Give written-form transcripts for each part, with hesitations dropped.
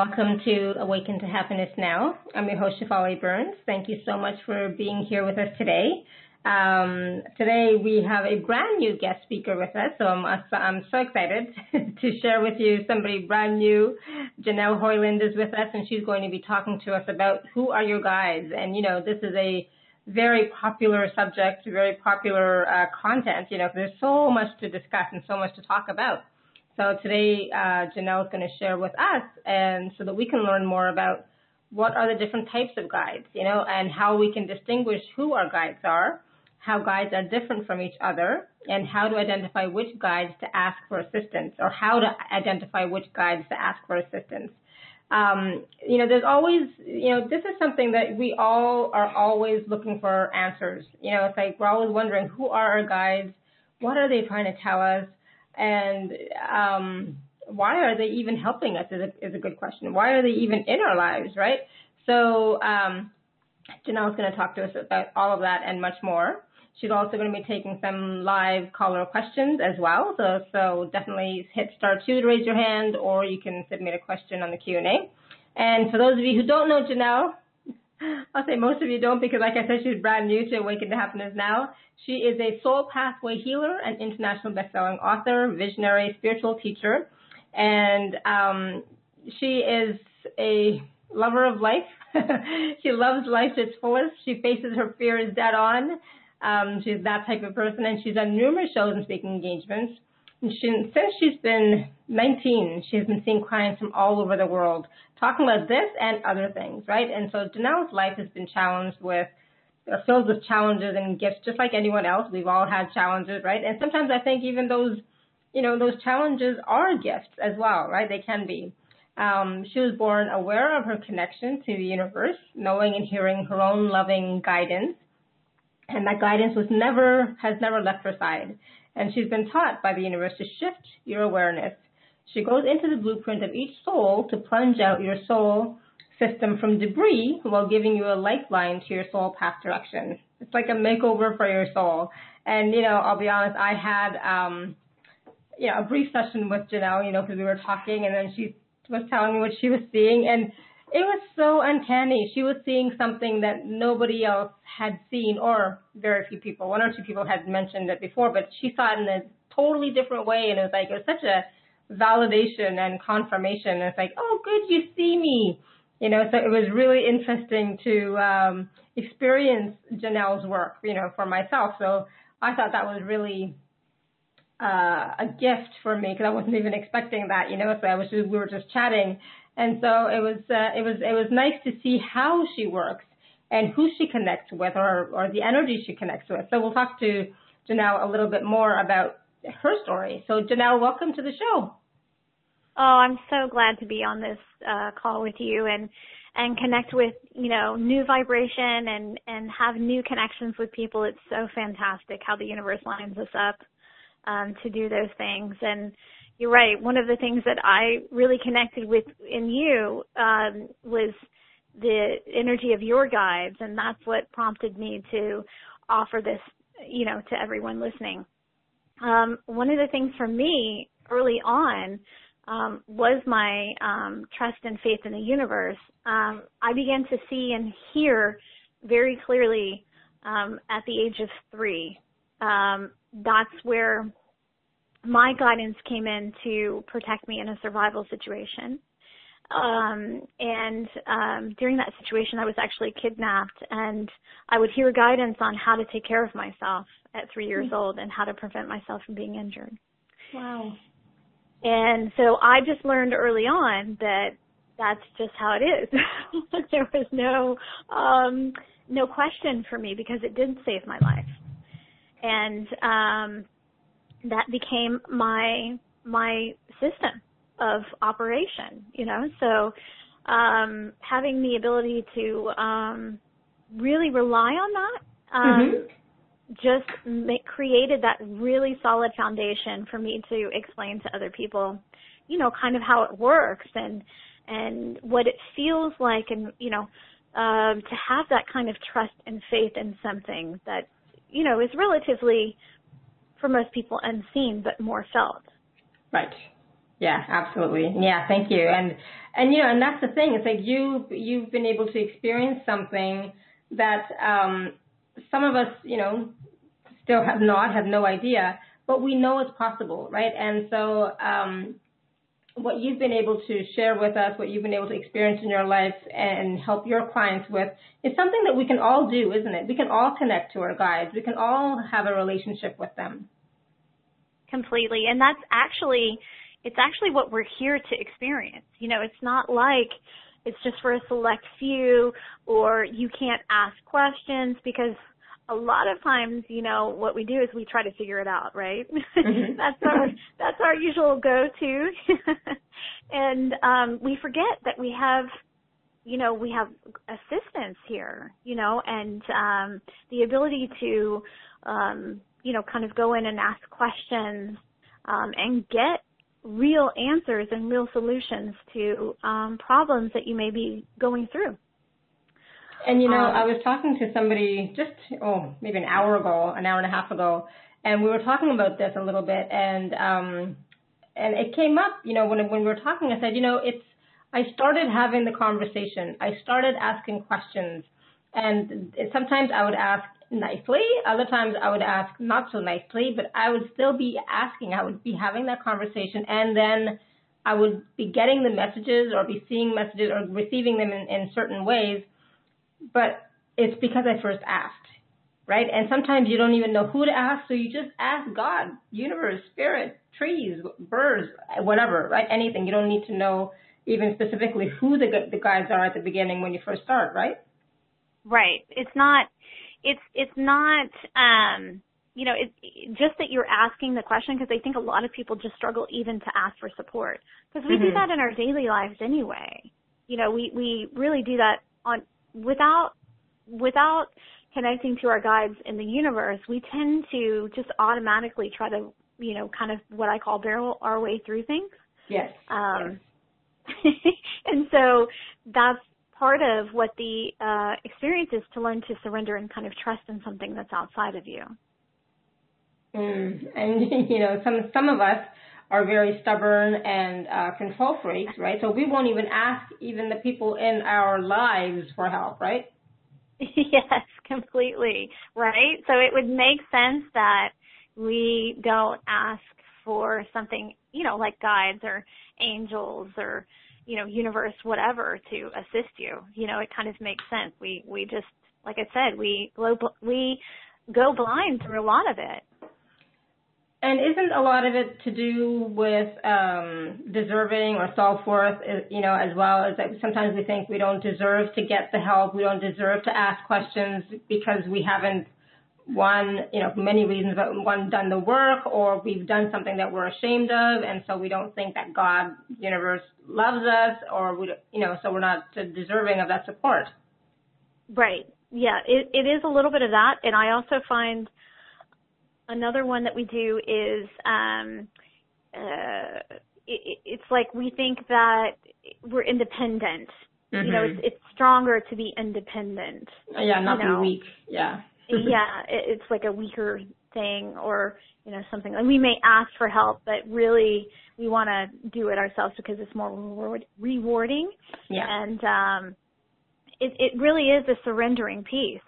welcome to Awaken to Happiness Now. I'm your host, Shefali Burns. Thank you so much for being here with us today. Today we have a brand new guest speaker with us, so I'm so excited to share with you somebody brand new. Janelle Hoyland is with us, and she's going to be talking to us about who are your guides. And, you know, this is a very popular subject, very popular content. You know, there's so much to discuss and so much to talk about. So today, Janelle is going to share with us, and so that we can learn more about what are the different types of guides, you know, and how we can distinguish who our guides are, how guides are different from each other, and how to identify which guides to ask for assistance, or how to identify which guides to ask for assistance. You know, there's always, you know, this is something that we all are always looking for answers. You know, it's like we're always wondering, who are our guides? What are they trying to tell us? And why are they even helping us is a good question. Why are they even in our lives, right? So Janelle is going to talk to us about all of that and much more. She's also going to be taking some live caller questions as well. So definitely hit *2 to raise your hand, or you can submit a question on the Q&A. And for those of you who don't know Janelle, I'll say most of you don't, because like I said, she's brand new to Awaken to Happiness Now. She is a soul pathway healer and international best-selling author, visionary, spiritual teacher. And she is a lover of life. She loves life to its fullest. She faces her fears dead on. She's that type of person, and she's done numerous shows and speaking engagements. And since she's been 19, she's been seeing clients from all over the world talking about this and other things, right? And so Janelle's life has been filled with challenges and gifts, just like anyone else. We've all had challenges, right? And sometimes I think even those challenges are gifts as well, right? They can be. She was born aware of her connection to the universe, knowing and hearing her own loving guidance. And that guidance has never left her side. And she's been taught by the universe to shift your awareness. She goes into the blueprint of each soul to plunge out your soul system from debris while giving you a lifeline to your soul path direction. It's like a makeover for your soul. And, you know, I'll be honest, I had, a brief session with Janelle, you know, because we were talking, and then she was telling me what she was seeing. And it was so uncanny. She was seeing something that nobody else had seen, or very few people. One or two people had mentioned it before, but she saw it in a totally different way. And it was such a validation and confirmation. It's like, oh, good, you see me. You know, so it was really interesting to experience Janelle's work, you know, for myself. So I thought that was really a gift for me, because I wasn't even expecting that, you know. So we were just chatting. And so it was nice to see how she works and who she connects with, or the energy she connects with. So we'll talk to Janelle a little bit more about her story. So Janelle, welcome to the show. Oh, I'm so glad to be on this call with you and connect with, you know, new vibration and have new connections with people. It's so fantastic how the universe lines us up to do those things. And you're right. One of the things that I really connected with in you was the energy of your guides, and that's what prompted me to offer this, you know, to everyone listening. One of the things for me early on was my trust and faith in the universe. I began to see and hear very clearly at the age of 3. That's where my guidance came in to protect me in a survival situation. During that situation, I was actually kidnapped, and I would hear guidance on how to take care of myself at 3 years old and how to prevent myself from being injured. Wow. And so I just learned early on that that's just how it is. There was no question for me, because it did save my life. And that became my system of operation, you know. So having the ability to really rely on that just created that really solid foundation for me to explain to other people, you know, kind of how it works and what it feels like, and, you know, to have that kind of trust and faith in something that, you know, is relatively, for most people, unseen but more felt. Right. Yeah, absolutely. Yeah, thank you. And you know, and that's the thing. It's like you've been able to experience something that some of us, you know, still have no idea, but we know it's possible, right? And so what you've been able to share with us, what you've been able to experience in your life and help your clients with is something that we can all do, isn't it? We can all connect to our guides. We can all have a relationship with them. Completely. And that's actually, it's actually what we're here to experience. You know, it's not like it's just for a select few or you can't ask questions, because a lot of times, you know, what we do is we try to figure it out, right? Mm-hmm. That's our usual go-to. And we forget that we have, you know, we have assistance here, you know, and the ability to, you know, kind of go in and ask questions and get real answers and real solutions to problems that you may be going through. And, you know, I was talking to somebody just, maybe an hour and a half ago, and we were talking about this a little bit, and it came up, you know, when we were talking, I said, you know, I started having the conversation. I started asking questions, and sometimes I would ask nicely, other times I would ask not so nicely, but I would still be asking. I would be having that conversation, and then I would be getting the messages or be seeing messages or receiving them in certain ways. But it's because I first asked, right? And sometimes you don't even know who to ask, so you just ask God, universe, spirit, trees, birds, whatever, right? Anything. You don't need to know even specifically who the guides are at the beginning when you first start, right? Right. It's not, you know, it's just that you're asking the question, because I think a lot of people just struggle even to ask for support, because we do that in our daily lives anyway. You know, we really do that without connecting to our guides in the universe. We tend to just automatically try to, you know, kind of what I call barrel our way through things. Yes. And so that's part of what the experience is, to learn to surrender and kind of trust in something that's outside of you. And, you know, some of us are very stubborn and control freaks, right? So we won't even ask even the people in our lives for help, right? Yes, completely, right? So it would make sense that we don't ask for something, you know, like guides or angels or, you know, universe, whatever, to assist you. You know, it kind of makes sense. We just, like I said, we go blind through a lot of it. And isn't a lot of it to do with deserving or self-worth, you know, as well as that sometimes we think we don't deserve to get the help, we don't deserve to ask questions because we haven't, you know, for many reasons, but done the work, or we've done something that we're ashamed of, and so we don't think that God, universe, loves us, or, you know, so we're not deserving of that support. Right. Yeah, it is a little bit of that, and I also find another one that we do is it's like we think that we're independent. Mm-hmm. You know, it's stronger to be independent. Yeah, not be weak. Yeah. Yeah, it's like a weaker thing, or, you know, something. And we may ask for help, but really we want to do it ourselves because it's more rewarding. Yeah. And it really is a surrendering piece.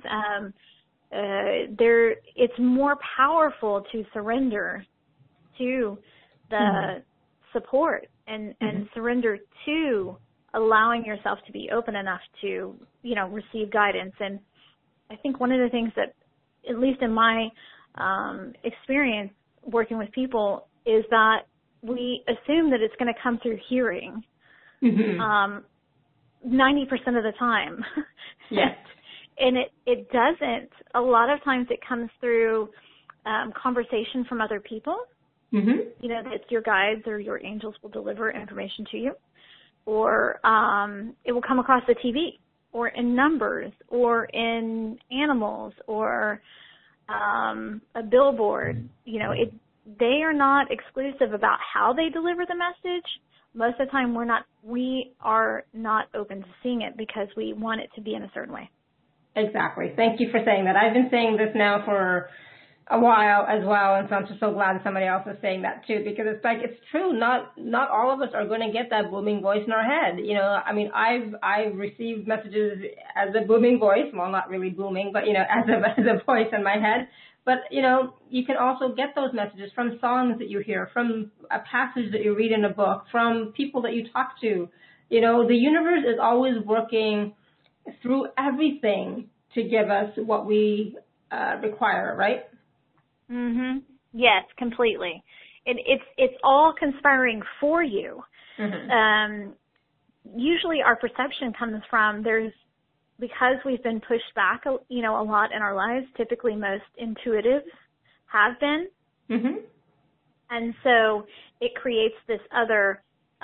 It's more powerful to surrender to the support and surrender to allowing yourself to be open enough to, you know, receive guidance. And I think one of the things that, at least in my experience working with people, is that we assume that it's going to come through hearing 90% of the time. Yes. And it doesn't. A lot of times it comes through conversation from other people. Mm-hmm. You know, that your guides or your angels will deliver information to you. Or it will come across the TV, or in numbers, or in animals, or a billboard. You know, they are not exclusive about how they deliver the message. Most of the time we are not open to seeing it because we want it to be in a certain way. Exactly. Thank you for saying that. I've been saying this now for, a while as well, and so I'm just so glad that somebody else is saying that too, because it's like, it's true. Not all of us are going to get that booming voice in our head. You know, I mean, I've received messages as a booming voice. Well, not really booming, but you know, as a voice in my head. But you know, you can also get those messages from songs that you hear, from a passage that you read in a book, from people that you talk to. You know, the universe is always working through everything to give us what we require, right? Mhm. Yes, completely. It's all conspiring for you. Mm-hmm. Usually our perception comes from because we've been pushed back, you know, a lot in our lives. Typically, most intuitives have been, and so it creates this other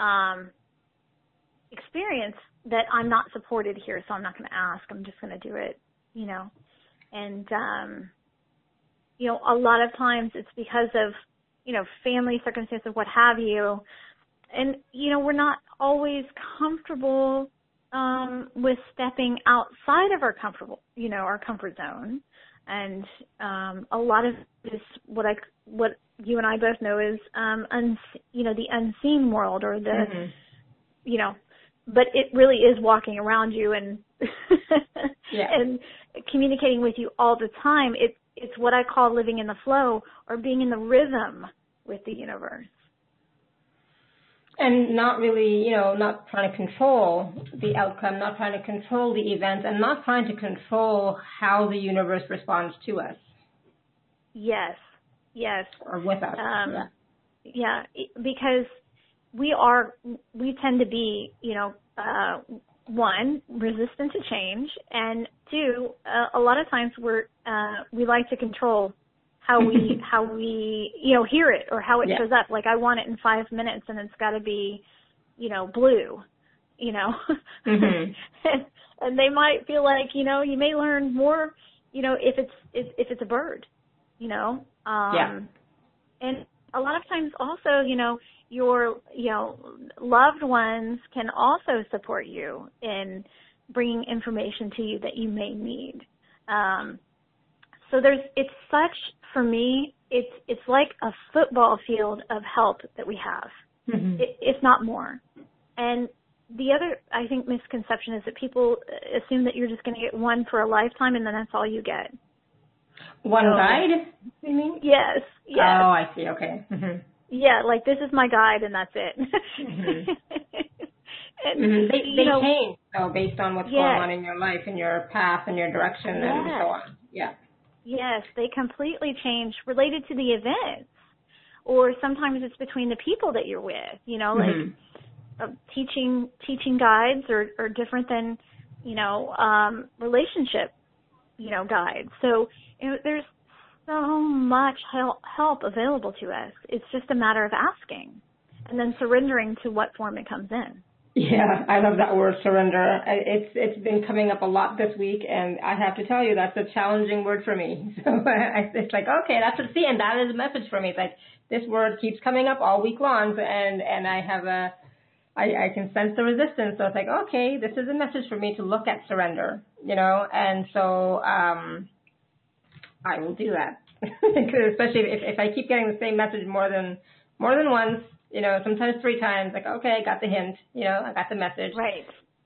experience that I'm not supported here, so I'm not going to ask. I'm just going to do it, you know, and you know, a lot of times it's because of, you know, family circumstances, what have you. And, you know, we're not always comfortable with stepping outside of our comfort zone. And a lot of this, what you and I both know is, you know, the unseen world, or the, you know, but it really is walking around you and and communicating with you all the time. It's what I call living in the flow, or being in the rhythm with the universe. And not really, you know, not trying to control the outcome, not trying to control the events, and not trying to control how the universe responds to us. Yes. Or with us. Yeah, because we tend to be, you know, one, resistant to change, and two, a lot of times we like to control how we you know, hear it, or how it shows up. Like, I want it in 5 minutes, and it's got to be, you know, blue, you know. And they might feel like, you know, you may learn more, you know, if it's a bird, you know. And a lot of times also, you know, your, you know, loved ones can also support you in bringing information to you that you may need. So it's such, for me, it's like a football field of help that we have, if not more. And the other, I think, misconception is that people assume that you're just going to get one for a lifetime, and then that's all you get. One guide, you mean? Yes. Oh, I see. Okay. Yeah, like, this is my guide, and that's it. And, they change, though, based on what's going on in your life, and your path, and your direction, and so on. Yeah. Yes, they completely change related to the events, or sometimes it's between the people that you're with. You know, like teaching guides are different than, you know, relationship, you know, guides. So, you know, there's so much help available to us. It's just a matter of asking and then surrendering to what form it comes in. Yeah, I love that word, surrender. It's been coming up a lot this week, and I have to tell you, that's a challenging word for me. So it's like, okay, and that is a message for me. It's like, this word keeps coming up all week long, and I can sense the resistance. So it's like, okay, this is a message for me to look at surrender, you know, and so I will do that. Especially if I keep getting the same message more than once, you know, sometimes 3 times, like, okay, I got the hint, you know, I got the message. Right.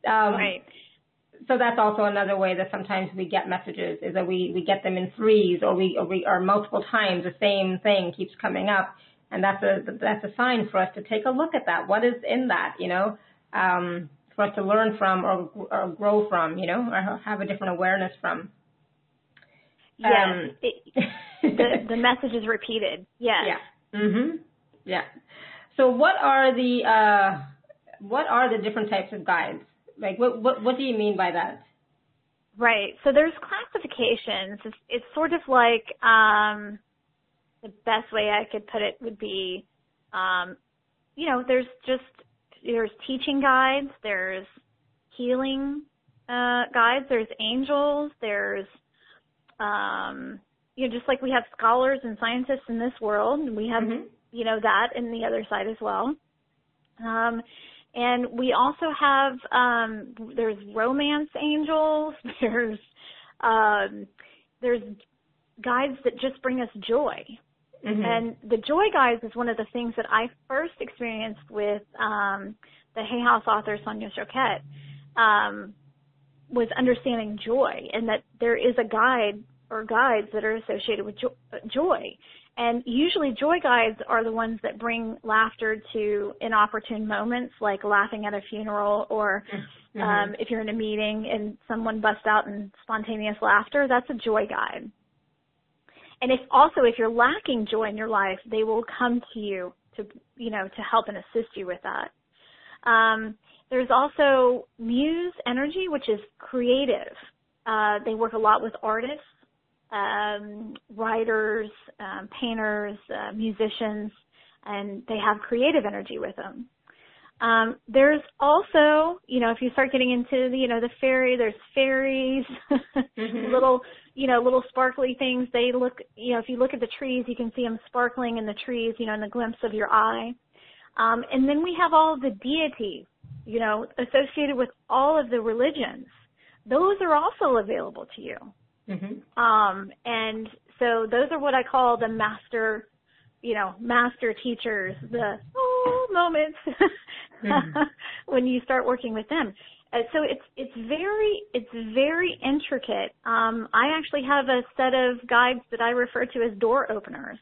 So that's also another way that sometimes we get messages, is that we get them in threes, or multiple times the same thing keeps coming up. And that's a sign for us to take a look at that. What is in that, you know, for us to learn from, or grow from, you know, or have a different awareness from. Yes. The message is repeated. Yes. Yeah. Yeah. So what are the different types of guides? Like, what do you mean by that? Right. So there's classifications. It's sort of like, the best way I could put it would be, you know, there's teaching guides, there's healing guides, there's angels, there's, you know, just like we have scholars and scientists in this world, and we have, you know, that in the other side as well. And we also have, there's romance angels, there's guides that just bring us joy. Mm-hmm. And the joy guides is one of the things that I first experienced with the Hay House author Sonia Choquette, was understanding joy, and that there is a guide or guides that are associated with joy. And usually joy guides are the ones that bring laughter to inopportune moments, like laughing at a funeral, or if you're in a meeting and someone busts out in spontaneous laughter, that's a joy guide. And if you're lacking joy in your life, they will come to you to help and assist you with that. There's also Muse Energy, which is creative. They work a lot with artists, writers, painters, musicians, and they have creative energy with them. There's also, if you start getting into the fairy, there's fairies, little sparkly things. They look, if you look at the trees, you can see them sparkling in the trees, in the glimpse of your eye. And then we have all of the deities, associated with all of the religions. Those are also available to you. And so those are what I call the master teachers, the moments when you start working with them. So it's very intricate. I actually have a set of guides that I refer to as door openers,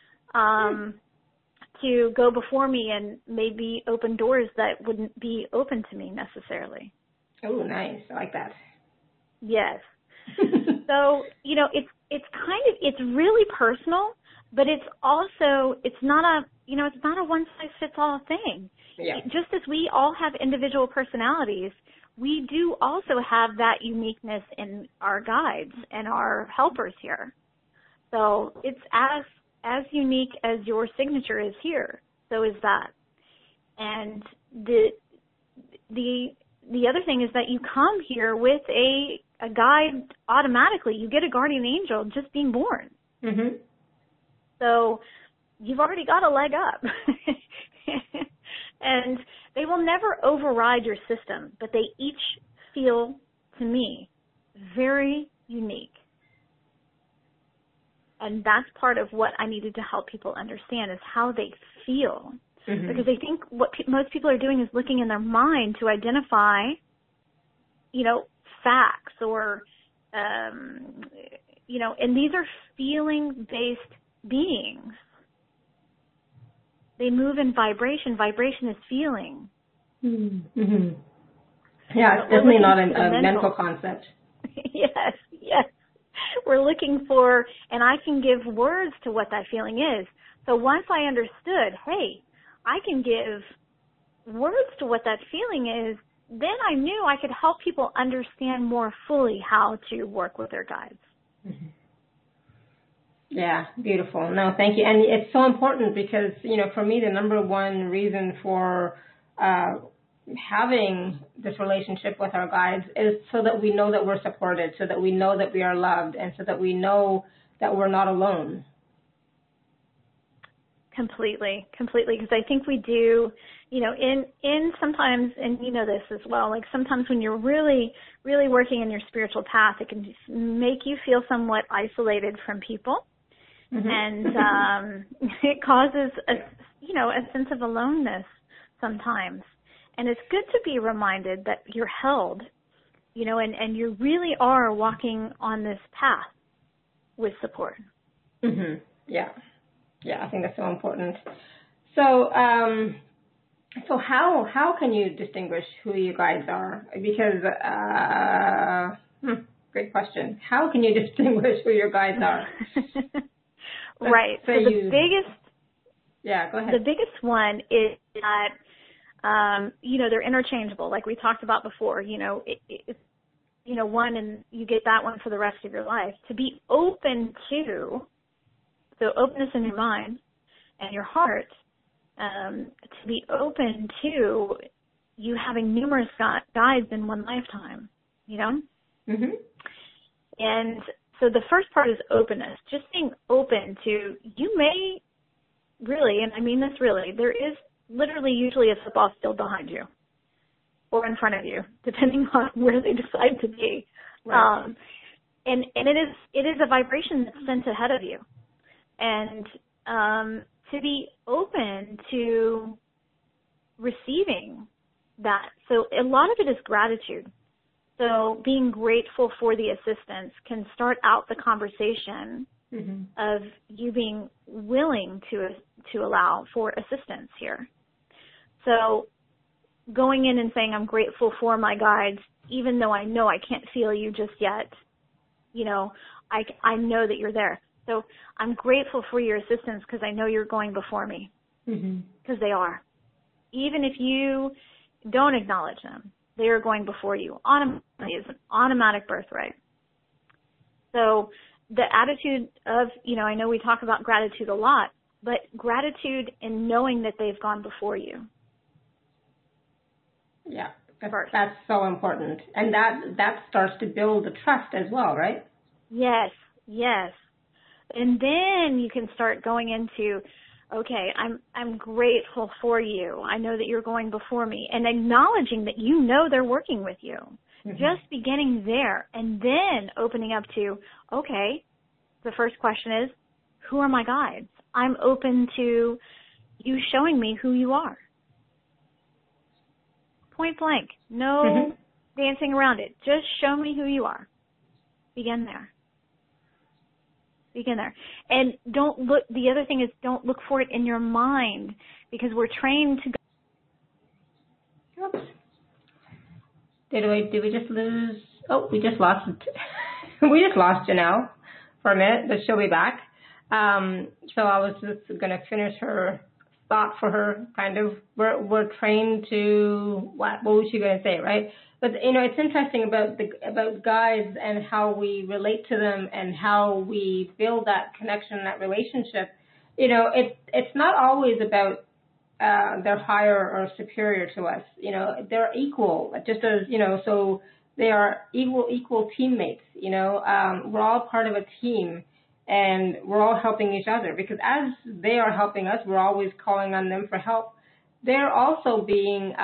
to go before me and maybe open doors that wouldn't be open to me necessarily. Oh, nice. I like that. Yes. So, it's really personal, but it's not a one size fits all thing. Yeah. Just as we all have individual personalities, we do also have that uniqueness in our guides and our helpers here. So it's as unique as your signature is here, so is that. And the other thing is that you come here with a guide automatically. You get a guardian angel just being born. So you've already got a leg up. And they will never override your system, but they each feel, to me, very unique. And that's part of what I needed to help people understand, is how they feel. Because I think what most people are doing is looking in their mind to identify, facts or, and these are feeling-based beings. They move in vibration. Vibration is feeling. Yeah, it's definitely not a mental concept. Yes. We're looking for, and I can give words to what that feeling is. So once I understood, hey, I can give words to what that feeling is, then I knew I could help people understand more fully how to work with their guides. Yeah, beautiful. No, thank you. And it's so important because, for me, the number one reason for having this relationship with our guides is so that we know that we're supported, so that we know that we are loved, and so that we know that we're not alone. Completely, because I think we do, in sometimes, and you know this as well, like sometimes when you're really, really working in your spiritual path, it can make you feel somewhat isolated from people. And it causes a sense of aloneness sometimes. And it's good to be reminded that you're held, and you really are walking on this path with support. Yeah, I think that's so important. So, so how can you distinguish who your guides are? Because, great question. How can you distinguish who your guides are? Right. So the biggest. Yeah, go ahead. The biggest one is that, they're interchangeable, like we talked about before. It's one, and you get that one for the rest of your life. To be open to, so openness in your mind and your heart, to be open to you having numerous guides in one lifetime, And so the first part is openness, just being open to, you may really, and I mean this really, there is literally usually a football field behind you or in front of you, depending on where they decide to be. Right. and it is a vibration that's sent ahead of you, and to be open to receiving that. So a lot of it is gratitude. So being grateful for the assistance can start out the conversation of you being willing to allow for assistance here. So going in and saying, I'm grateful for my guides, even though I know I can't feel you just yet, you know, I know that you're there. So I'm grateful for your assistance because I know you're going before me, because they are. Even if you don't acknowledge them, they are going before you. Automatically is an automatic birthright. So the attitude of, you know, I know we talk about gratitude a lot, but gratitude in knowing that they've gone before you. Yeah, that's so important. And that starts to build the trust as well, right? Yes, yes. And then you can start going into, okay, I'm grateful for you. I know that you're going before me, and acknowledging that you know they're working with you. Just beginning there, and then opening up to, okay, the first question is, who are my guides? I'm open to you showing me who you are. Point blank. No dancing around it. Just show me who you are. Begin there. Begin there. And don't look, the other thing is don't look for it in your mind, because we're trained to go. Oops. Did we just lose? Oh, we just lost we just lost Janelle for a minute, but she'll be back. So I was just going to finish her thought for her, kind of. We're trained to, what was she going to say, right? But, you know, it's interesting about guides and how we relate to them and how we build that connection, that relationship. You know, it's not always about they're higher or superior to us. You know, they're equal, just as, you know, so they are equal teammates. You know, we're all part of a team, and we're all helping each other, because as they are helping us, we're always calling on them for help. They're also being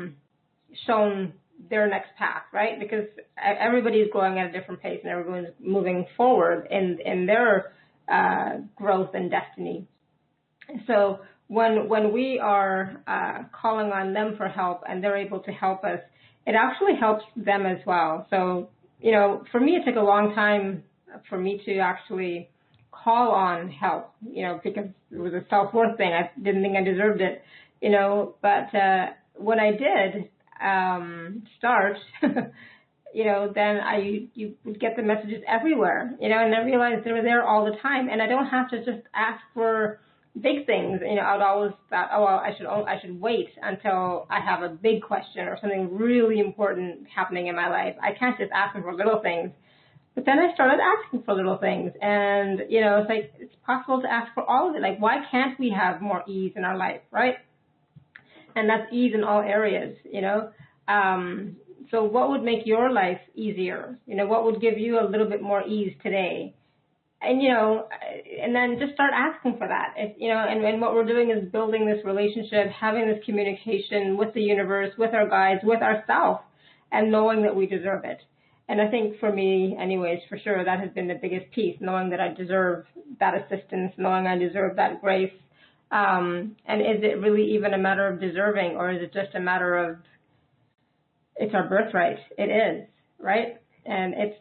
shown their next path, right? Because everybody's going at a different pace, and everyone's moving forward in their growth and destiny. So when we are calling on them for help and they're able to help us, it actually helps them as well. So, you know, for me, it took a long time for me to actually call on help, you know, because it was a self-worth thing. I didn't think I deserved it, you know, but when I did start, you know, then you would get the messages everywhere, you know, and I realized they were there all the time, and I don't have to just ask for big things. You know, I'd always thought, oh, well, I should wait until I have a big question or something really important happening in my life. I can't just ask them for little things. But then I started asking for little things, and, you know, it's like, it's possible to ask for all of it. Like, why can't we have more ease in our life, right? And that's ease in all areas, you know. So what would make your life easier? You know, what would give you a little bit more ease today? And, you know, and then just start asking for that. If, you know, and what we're doing is building this relationship, having this communication with the universe, with our guides, with ourselves, and knowing that we deserve it. And I think for me, anyways, for sure, that has been the biggest piece, knowing that I deserve that assistance, knowing I deserve that grace. And is it really even a matter of deserving, or is it just a matter of, it's our birthright? It is, right? And it's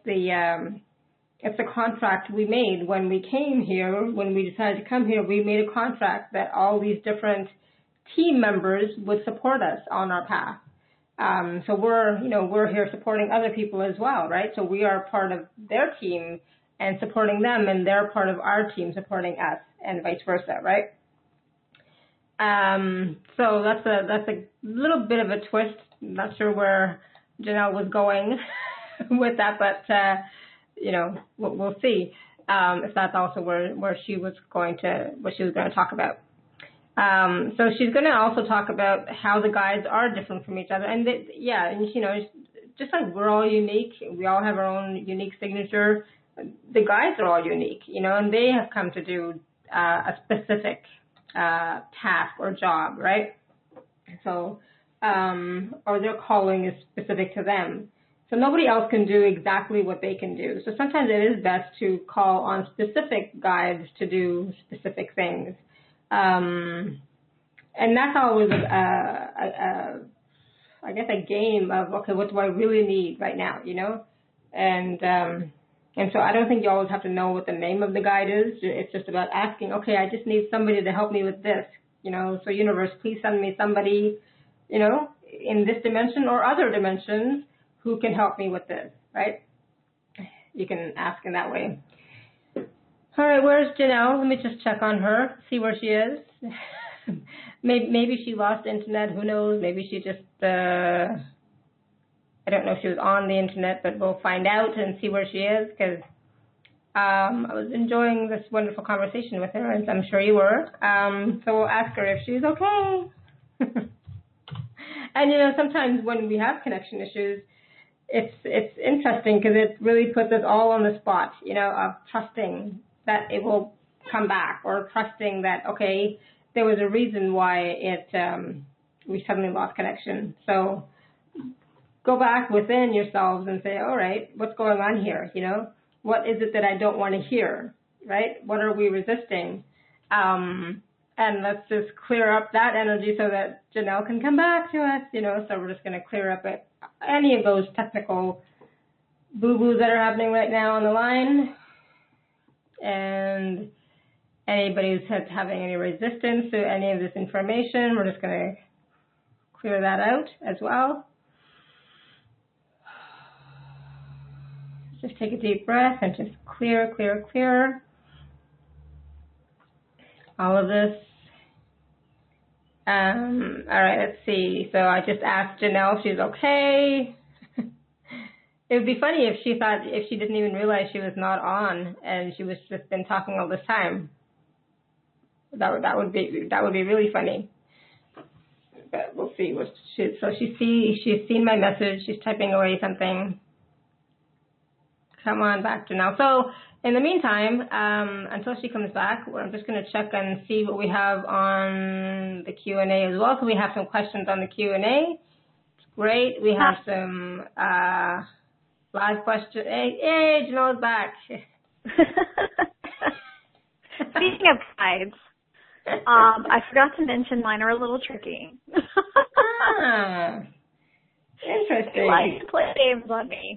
the contract we made when we came here, when we decided to come here. We made a contract that all these different team members would support us on our path. So we're here supporting other people as well, right? So we are part of their team and supporting them, and they're part of our team supporting us, and vice versa, right? So that's a little bit of a twist. I'm not sure where Janelle was going with that, but you know, we'll see if that's also where she was going to talk about. So she's going to also talk about how the guides are different from each other, and and you know, just like we're all unique, we all have our own unique signature. The guides are all unique, you know, and they have come to do a specific task or job, right? So, or their calling is specific to them. So nobody else can do exactly what they can do. So sometimes it is best to call on specific guides to do specific things. And that's always I guess a game of, okay, what do I really need right now, you know? And so I don't think you always have to know what the name of the guide is. It's just about asking, okay, I just need somebody to help me with this, you know? So universe, please send me somebody, you know, in this dimension or other dimensions who can help me with this, right? You can ask in that way. All right, where's Janelle? Let me just check on her, see where she is. Maybe she lost the internet. Who knows? Maybe she just, I don't know if she was on the internet, but we'll find out and see where she is, because I was enjoying this wonderful conversation with her, and I'm sure you were. So we'll ask her if she's okay. And, you know, sometimes when we have connection issues, it's interesting because it really puts us all on the spot, you know, of trusting that it will come back, or trusting that, okay, there was a reason why we suddenly lost connection. So go back within yourselves and say, all right, what's going on here? You know, what is it that I don't want to hear, right? What are we resisting? And let's just clear up that energy so that Janelle can come back to us, you know. So we're just going to clear up any of those technical boo-boos that are happening right now on the line. And anybody who's having any resistance to any of this information, we're just going to clear that out as well. Just take a deep breath and just clear all of this. All right, let's see. So I just asked Janelle if she's okay. It would be funny if she didn't even realize she was not on and she was just been talking all this time. That would be really funny. But we'll see. She's seen my message. She's typing away something. Come on back, Janelle. So in the meantime, until she comes back, I'm just going to check and see what we have on the Q&A as well. So we have some questions on the Q&A. Great. We have some live questions. Hey, Janelle's back. Speaking of guides, I forgot to mention mine are a little tricky. Interesting. They like to play games on me.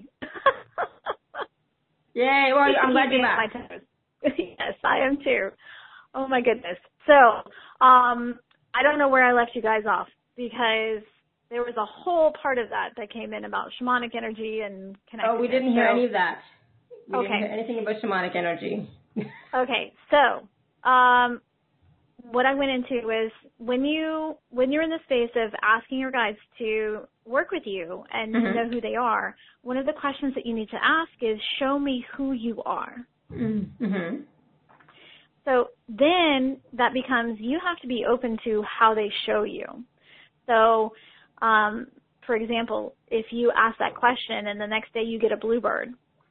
Yay, well, I'm glad you're back. Yes, I am too. Oh my goodness. So, I don't know where I left you guys off, because there was a whole part of that came in about shamanic energy and connectedness. Oh, we didn't hear any of that. We didn't hear anything about shamanic energy. Okay, so, what I went into is when you're in the space of asking your guides to work with you and know who they are, one of the questions that you need to ask is, show me who you are. Mm-hmm. So then that becomes, you have to be open to how they show you. So, for example, if you ask that question and the next day you get a bluebird,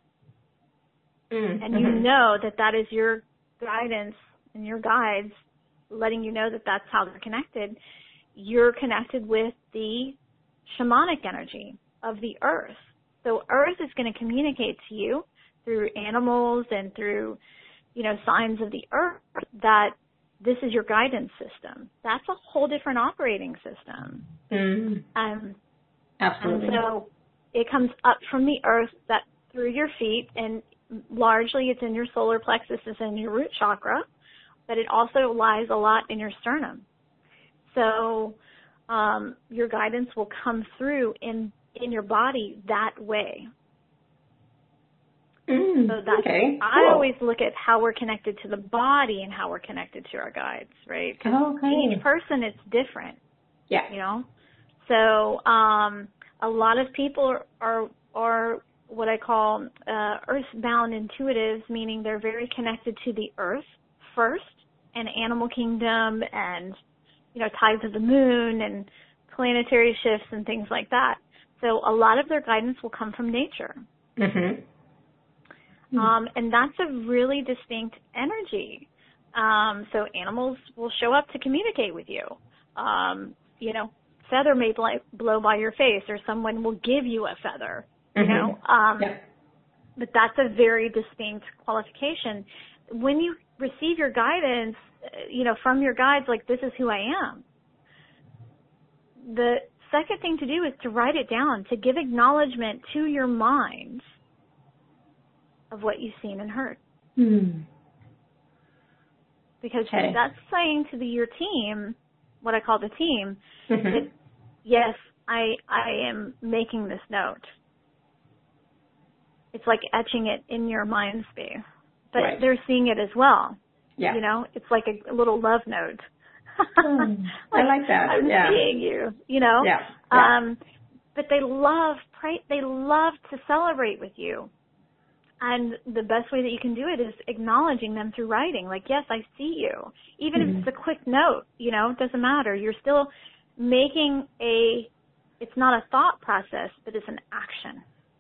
and you know that is your guidance and your guides letting you know that that's how they're connected, you're connected with the shamanic energy of the earth. So earth is going to communicate to you through animals and through, you know, signs of the earth that this is your guidance system. That's a whole different operating system. Absolutely. And so it comes up from the earth, that through your feet, and largely it's in your solar plexus, it's in your root chakra, but it also lies a lot in your sternum. So your guidance will come through in your body that way. So that's, okay, cool. I always look at how we're connected to the body and how we're connected to our guides, right? Because each person, it's different. Yeah. You know? So a lot of people are what I call earthbound intuitives, meaning they're very connected to the earth first, and animal kingdom, and, you know, tides of the moon and planetary shifts and things like that. So a lot of their guidance will come from nature. And that's a really distinct energy. So animals will show up to communicate with you. You know, feather may blow by your face, or someone will give you a feather. you know. But that's a very distinct qualification. When you receive your guidance, you know, from your guides, like, this is who I am. The second thing to do is to write it down, to give acknowledgement to your mind of what you've seen and heard. Because that's saying to your team, what I call the team, that, yes, I am making this note. It's like etching it in your mind space. But they're seeing it as well. Yeah. You know, it's like a little love note. I like that. I'm seeing you, you know. But they love to celebrate with you. And the best way that you can do it is acknowledging them through writing. Like, yes, I see you. Even if it's a quick note, you know, it doesn't matter. You're still making it's not a thought process, but it's an action.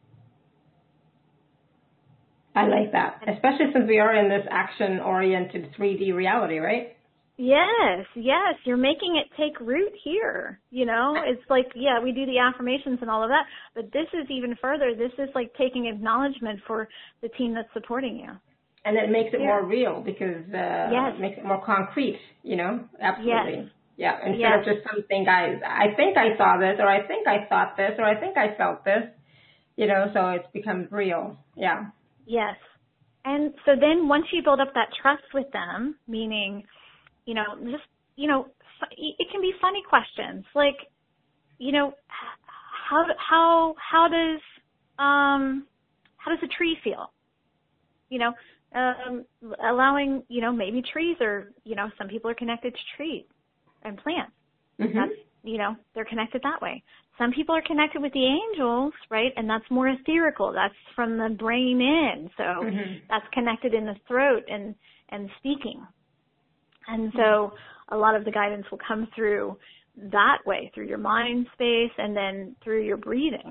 I like that, especially since we are in this action-oriented 3D reality, right? Yes. You're making it take root here. You know, it's like, we do the affirmations and all of that, but this is even further. This is like taking acknowledgement for the team that's supporting you. And it makes it more real because it makes it more concrete, you know? Absolutely. Yeah, instead of just something, guys, I think I saw this, or I think I thought this, or I think I felt this, you know, so it's become real. Yeah. Yes. And so then once you build up that trust with them, meaning, you know, just, you know, it can be funny questions like, you know, how does a tree feel? You know, allowing, you know, maybe trees are, you know, some people are connected to trees and plants. That's, you know, they're connected that way. Some people are connected with the angels, right? And that's more etherical. That's from the brain in. So that's connected in the throat and speaking. And so a lot of the guidance will come through that way, through your mind space and then through your breathing.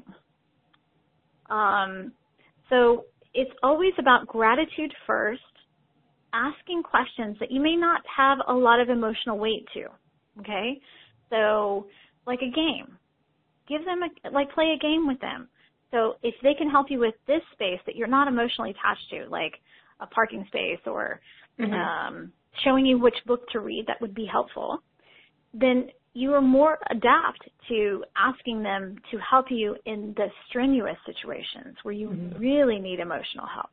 So it's always about gratitude first, asking questions that you may not have a lot of emotional weight to, okay? So like a game. Give them play a game with them. So if they can help you with this space that you're not emotionally attached to, like a parking space or showing you which book to read, that would be helpful, then you are more adept to asking them to help you in the strenuous situations where you really need emotional help.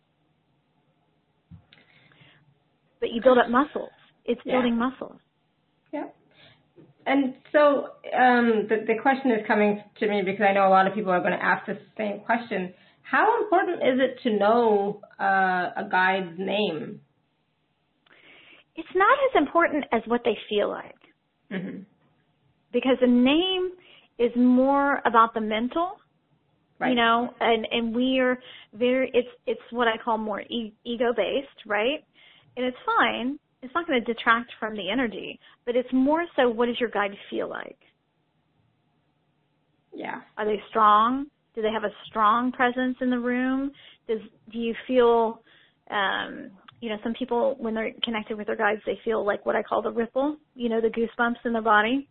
But you build up muscles. It's building muscles. Yeah. And so the question is coming to me because I know a lot of people are going to ask the same question. How important is it to know a guide's name? It's not as important as what they feel like. Because a name is more about the mental, you know, and we are it's what I call more ego-based, right? And it's fine. It's not going to detract from the energy, but it's more so, what does your guide feel like? Yeah. Are they strong? Do they have a strong presence in the room? Do you feel, you know, some people, when they're connected with their guides, they feel like what I call the ripple, you know, the goosebumps in their body.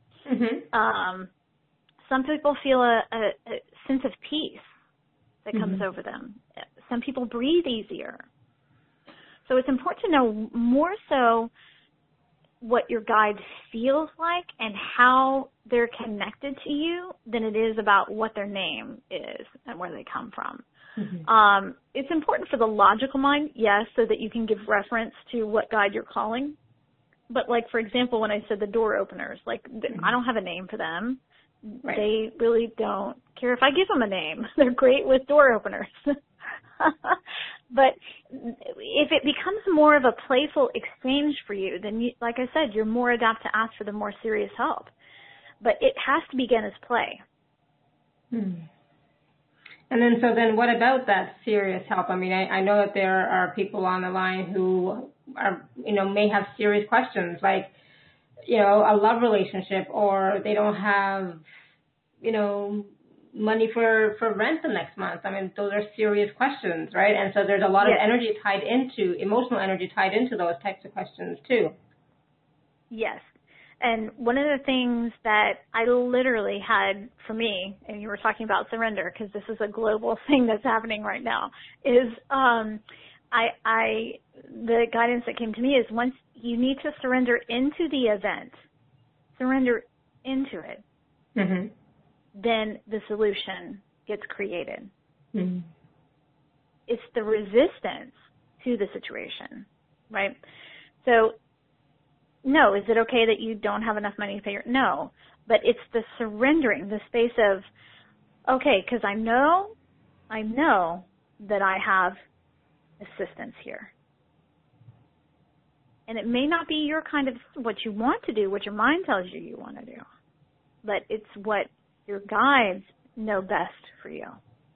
Some people feel a sense of peace that comes over them. Some people breathe easier. So it's important to know more so what your guide feels like and how they're connected to you than it is about what their name is and where they come from. It's important for the logical mind, yes, so that you can give reference to what guide you're calling. But like, for example, when I said the door openers, like I don't have a name for them. They really don't care if I give them a name. They're great with door openers. But if it becomes more of a playful exchange for you, then, you, like I said, you're more adept to ask for the more serious help. But it has to begin as play. And then what about that serious help? I mean, I know that there are people on the line who are, you know, may have serious questions like, you know, a love relationship, or they don't have, you know, money for rent the next month. I mean, those are serious questions, right? And so there's a lot of energy emotional energy tied into those types of questions too. Yes. And one of the things that I literally had for me, and you were talking about surrender, because this is a global thing that's happening right now, is the guidance that came to me is once you need to surrender into the event, surrender into it, mm-hmm. then the solution gets created. Mm-hmm. It's the resistance to the situation, right? So, no, is it okay that you don't have enough money to pay your, no, but it's the surrendering, the space of, okay, because I know that I have assistance here. And it may not be your kind of what you want to do, what your mind tells you you want to do, but it's what your guides know best for you.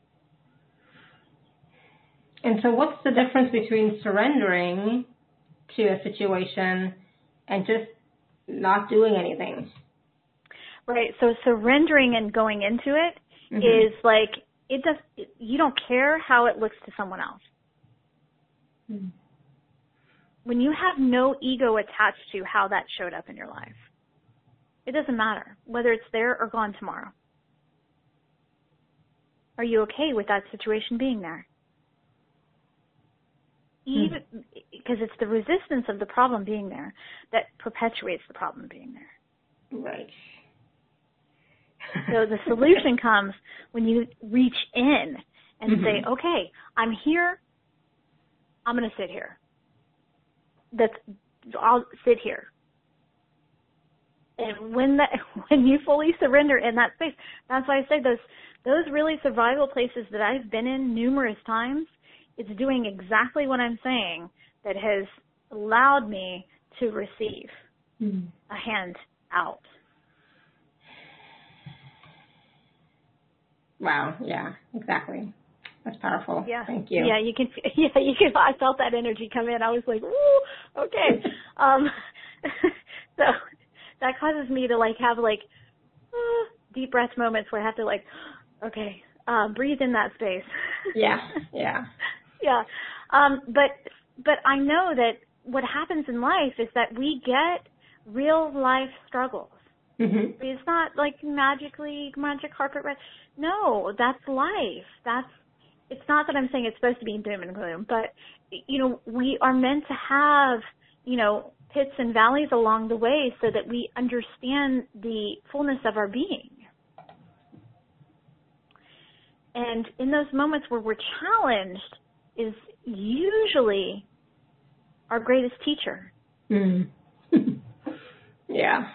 And so what's the difference between surrendering to a situation and just not doing anything? Right. So surrendering and going into it mm-hmm. is like, you don't care how it looks to someone else. Mm-hmm. When you have no ego attached to how that showed up in your life, it doesn't matter whether it's there or gone tomorrow. Are you okay with that situation being there? Even because it's the resistance of the problem being there that perpetuates the problem being there. Right. So the solution comes when you reach in and mm-hmm. say, okay, I'm here. I'm going to sit here. I'll sit here. And when you fully surrender in that space, that's why I say those really survival places that I've been in numerous times, it's doing exactly what I'm saying that has allowed me to receive a hand out. Wow. Yeah, exactly. That's powerful. Yeah. Thank you. Yeah, you can. I felt that energy come in. I was like, "Ooh, okay." So that causes me to have deep breath moments where I have to okay, breathe in that space. Yeah. Yeah. Yeah. But I know that what happens in life is that we get real life struggles. Mm-hmm. It's not like magic carpet ride. No, that's life. It's not that I'm saying it's supposed to be doom and gloom, but, we are meant to have, pits and valleys along the way so that we understand the fullness of our being. And in those moments where we're challenged is usually our greatest teacher. Mm. Yeah.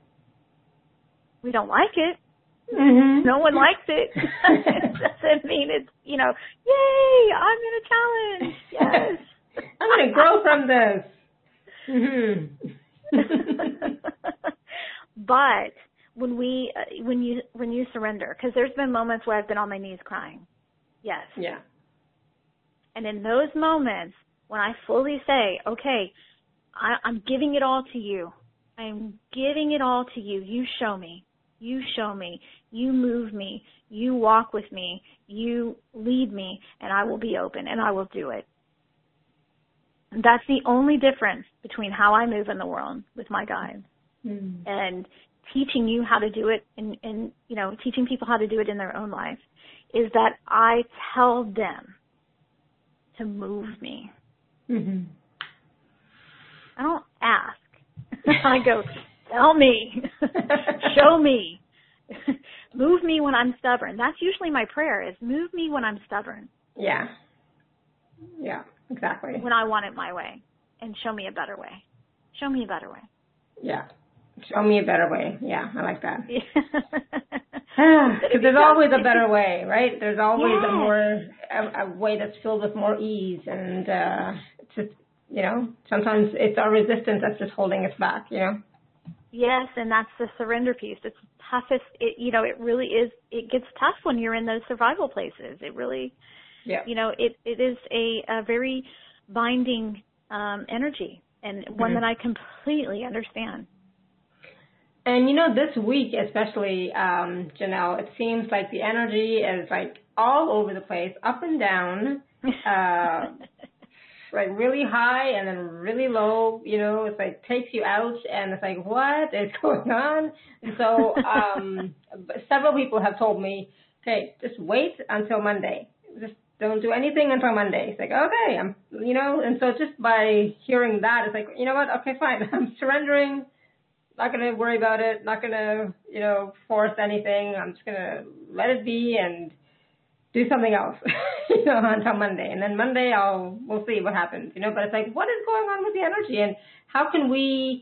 We don't like it. Mm-hmm. No one likes it. It doesn't mean it's, yay, I'm in a challenge. Yes. I'm going to grow from this. Mm-hmm. But when you surrender, because there's been moments where I've been on my knees crying. Yes. Yeah. And in those moments when I fully say, okay, I'm giving it all to you. I'm giving it all to you. You show me. You show me. You move me. You walk with me. You lead me, and I will be open, and I will do it. And that's the only difference between how I move in the world with my guides and teaching you how to do it and teaching people how to do it in their own life is that I tell them to move me. Mm-hmm. I don't ask. I go, tell me, show me, move me when I'm stubborn. That's usually my prayer is move me when I'm stubborn. Yeah. Yeah, exactly. When I want it my way and show me a better way. Show me a better way. Yeah. Show me a better way. Yeah, I like that. Because there's always a better way, right? There's always a way that's filled with more ease and just, sometimes it's our resistance that's just holding us back, Yes, and that's the surrender piece. It's the toughest. It really is. It gets tough when you're in those survival places. It really, it is a very binding energy and one that I completely understand. And, this week especially, Janelle, it seems like the energy is all over the place, up and down. like really high and then really low, it's like takes you out and it's like, what is going on? And so, several people have told me, okay, just wait until Monday. Just don't do anything until Monday. It's like, okay, and so just by hearing that, it's like, you know what? Okay, fine. I'm surrendering. Not going to worry about it. Not going to, force anything. I'm just going to let it be and do something else, until Monday. And then Monday we'll see what happens, but it's like, what is going on with the energy and how can we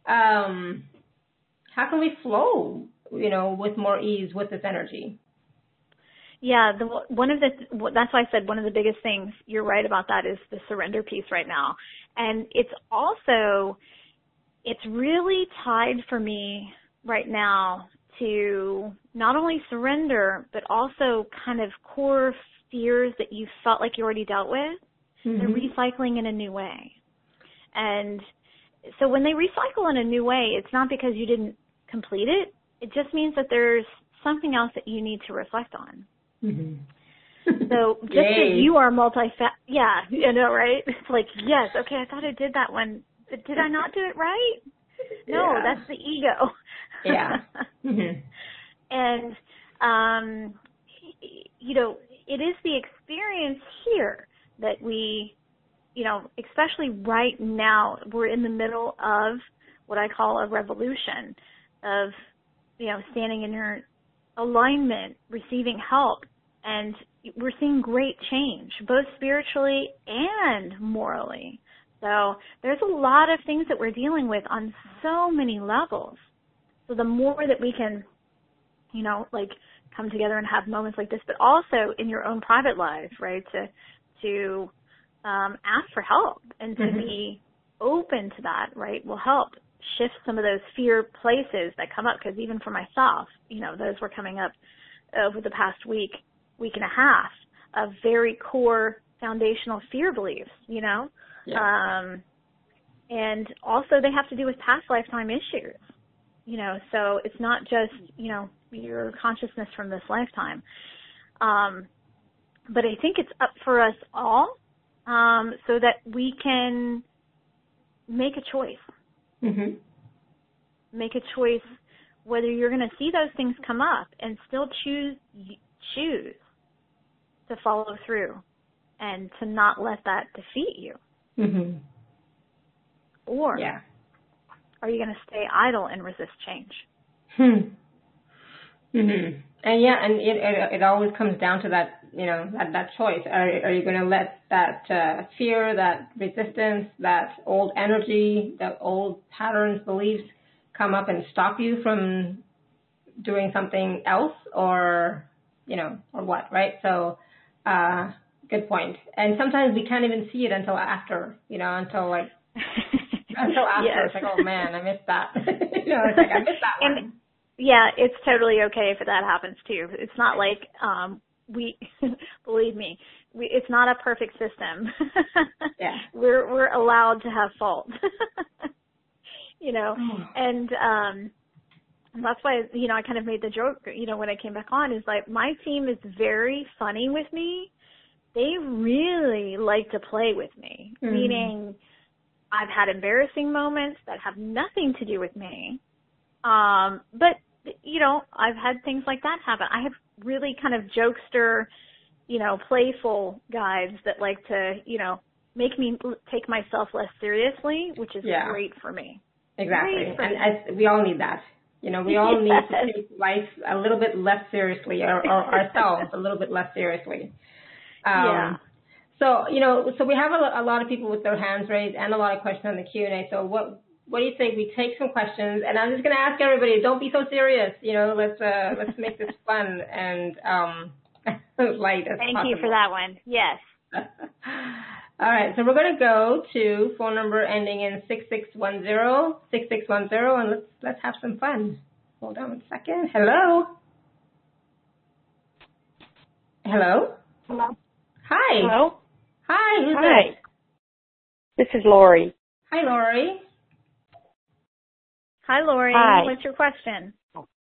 flow, with more ease with this energy? Yeah, that's why I said one of the biggest things, you're right about that, is the surrender piece right now. And it's really tied for me right now to not only surrender, but also kind of core fears that you felt like you already dealt with. Mm-hmm. They're recycling in a new way. And so when they recycle in a new way, it's not because you didn't complete it. It just means that there's something else that you need to reflect on. Mm-hmm. So just as you are yeah, right? It's like, yes, okay, I thought I did that one. But did I not do it right? No, that's the ego. Yeah. Mm-hmm. And, it is the experience here that we, especially right now, we're in the middle of what I call a revolution of, standing in your alignment, receiving help, and we're seeing great change, both spiritually and morally. So there's a lot of things that we're dealing with on so many levels. So the more that we can, come together and have moments like this, but also in your own private life, right, to ask for help and to be open to that, right, will help shift some of those fear places that come up. Because even for myself, those were coming up over the past week and a half of very core foundational fear beliefs, Yeah. And also they have to do with past lifetime issues, so it's not just, your consciousness from this lifetime. But I think it's up for us all, so that we can make a choice. Mm-hmm. Make a choice whether you're going to see those things come up and still choose to follow through and to not let that defeat you. Mm-hmm. Or are you going to stay idle and resist change? Mm-hmm. And and it always comes down to that, that choice. Are you going to let that fear, that resistance, that old energy, that old patterns, beliefs come up and stop you from doing something else, or what, right? So, good point. And sometimes we can't even see it until after, until after. Yes. It's like, oh man, I missed that. It's like I missed that one. Yeah, it's totally okay if that happens too. It's not like believe me, it's not a perfect system. Yeah, we're allowed to have fault. And that's why I kind of made the joke. When I came back on, is like my team is very funny with me. They really like to play with me, meaning I've had embarrassing moments that have nothing to do with me. But, I've had things like that happen. I have really kind of jokester, playful guides that like to, make me take myself less seriously, which is great for me. Exactly. And we all need that. We all need to take life a little bit less seriously, or ourselves a little bit less seriously. So, so we have a lot of people with their hands raised and a lot of questions on the Q&A. So what do you think we take some questions? And I'm just going to ask everybody, don't be so serious. Let's make this fun and light as Thank possible. you for that one. Yes. All right. So we're going to go to phone number ending in 6610, and let's have some fun. Hold on one second. Hello. Hello. Hello. Hi. Hello. Hi. Who's this? This is Lori. Hi, Lori. Hi, Lori. Hi. What's your question?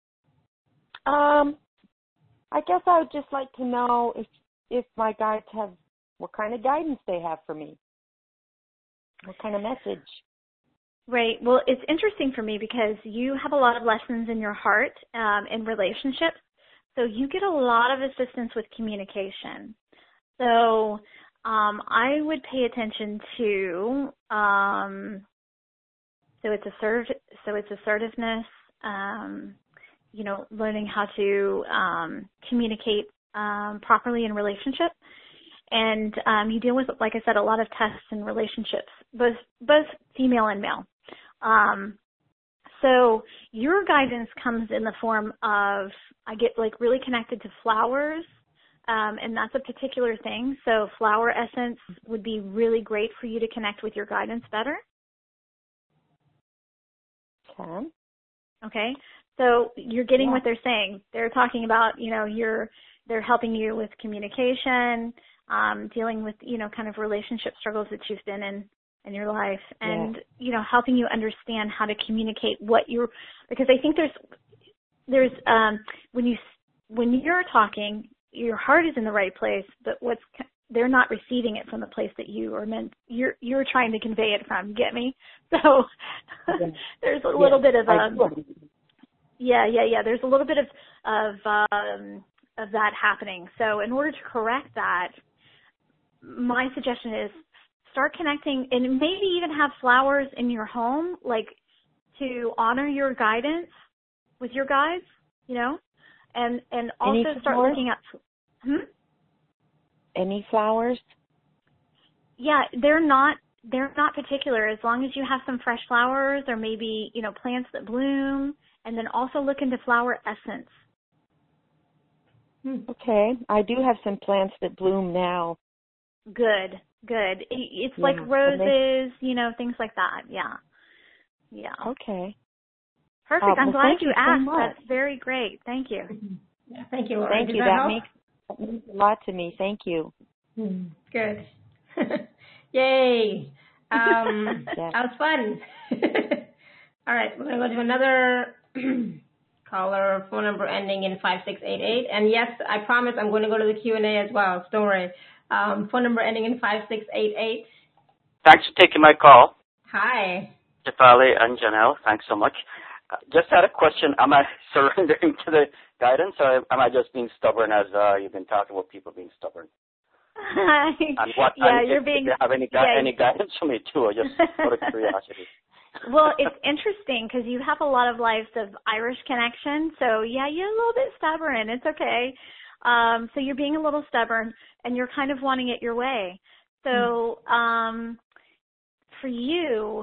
I guess I would just like to know if my guides have, what kind of guidance they have for me. What kind of message? Right. Well, it's interesting for me because you have a lot of lessons in your heart in relationships. So you get a lot of assistance with communication. So I would pay attention to so it's assertiveness, learning how to communicate properly in relationships. And you deal with, like I said, a lot of tests in relationships, both female and male. So your guidance comes in the form of, I get like really connected to flowers, and that's a particular thing. So flower essence would be really great for you to connect with your guidance better. Okay. Okay. So you're getting what they're saying. They're talking about, they're helping you with communication, dealing with, kind of relationship struggles that you've been in your life, and, helping you understand how to communicate because I think there's when you're talking, your heart is in the right place, but they're not receiving it from the place that you're trying to convey it from. Get me? So there's a little bit of there's a little bit of that happening. So in order to correct that, my suggestion is start connecting, and maybe even have flowers in your home, like to honor your guidance with your guides, and also start looking at. Any flowers? Yeah, they're not particular. As long as you have some fresh flowers, or maybe plants that bloom, and then also look into flower essence. Okay, I do have some plants that bloom now. Good. It's like roses, things like that. Yeah. Okay. Perfect. I'm glad you asked. So That's very great. Thank you. Yeah, thank you, Laura. Thank you. That means a lot to me. Thank you. Good. Yay. That was fun. All right, we're going to go to another caller, phone number ending in 5688. And yes, I promise I'm going to go to the Q&A as well. So don't worry. Phone number ending in 5688. Thanks for taking my call. Hi. Shefali and Janelle, thanks so much. Just had a question. Am I surrendering to the guidance, or am I just being stubborn, as you've been talking about people being stubborn? And you're being. Do you have any guidance for me too, or just out of curiosity? Well, it's interesting because you have a lot of lives of Irish connection. So you're a little bit stubborn. It's okay. So you're being a little stubborn, and you're kind of wanting it your way. So for you,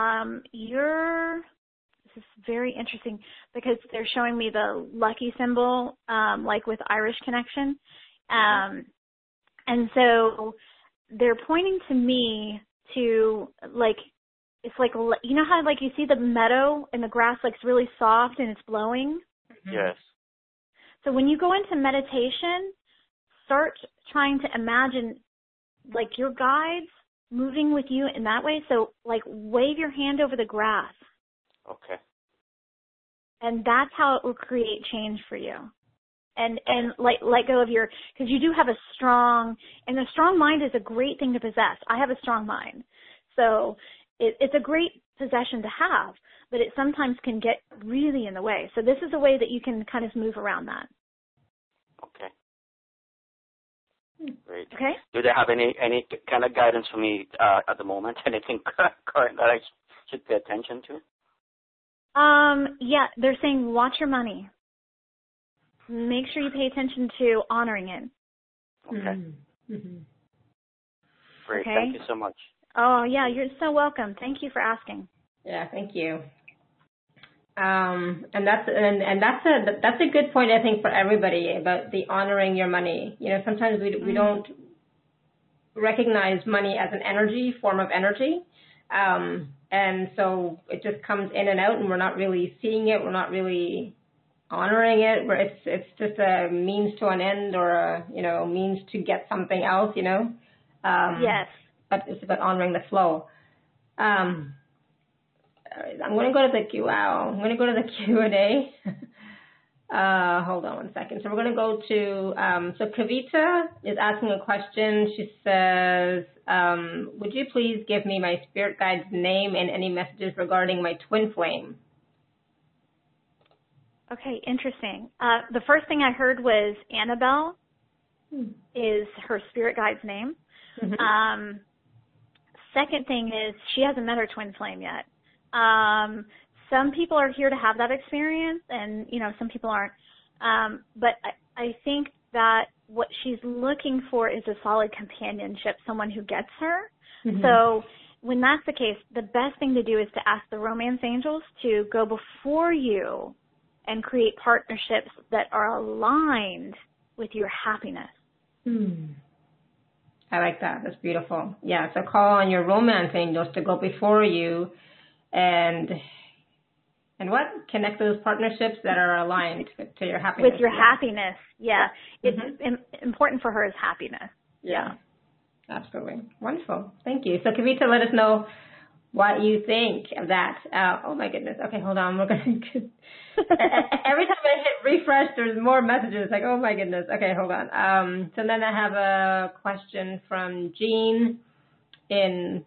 this is very interesting because they're showing me the lucky symbol, like with Irish connection. And so they're pointing to me to it's like, how like you see the meadow and the grass like really soft and it's blowing? Yes. So when you go into meditation, start trying to imagine like your guides moving with you in that way. So like wave your hand over the grass. Okay. And that's how it will create change for you. And let go of because you do have a strong mind is a great thing to possess. I have a strong mind. So it's a great possession to have, but it sometimes can get really in the way. So this is a way that you can kind of move around that. Okay. Great. Okay. Do they have any kind of guidance for me at the moment? Anything current that I should pay attention to? They're saying watch your money. Make sure you pay attention to honoring it. Okay. Mm-hmm. Great. Okay. Thank you so much. Oh, yeah, you're so welcome. Thank you for asking. Yeah, thank you. And that's a good point, I think, for everybody about the honoring your money. Sometimes we don't recognize money as an form of energy. And so it just comes in and out, and we're not really seeing it. We're not really honoring it. Where it's just a means to an end, or a means to get something else. Yes. But it's about honoring the flow. I'm going to go to the Q&A. Hold on one second. So we're going to go to, so Kavita is asking a question. She says, would you please give me my spirit guide's name and any messages regarding my twin flame? Okay, interesting. The first thing I heard was Annabelle is her spirit guide's name. Mm-hmm. Second thing is she hasn't met her twin flame yet. Some people are here to have that experience, and, some people aren't. But I think that what she's looking for is a solid companionship, someone who gets her. Mm-hmm. So when that's the case, the best thing to do is to ask the romance angels to go before you and create partnerships that are aligned with your happiness. I like that. That's beautiful. Yeah, so call on your romance angels to go before you and what? Connect those partnerships that are aligned to your happiness. With your happiness, yeah. It's important for her is happiness. Yeah, absolutely. Wonderful. Thank you. So Kavita, let us know what you think of that. Oh, my goodness. Okay, hold on. We're going to... Every time I hit refresh, there's more messages. Like, oh, my goodness. Okay, hold on. So then I have a question from Jean in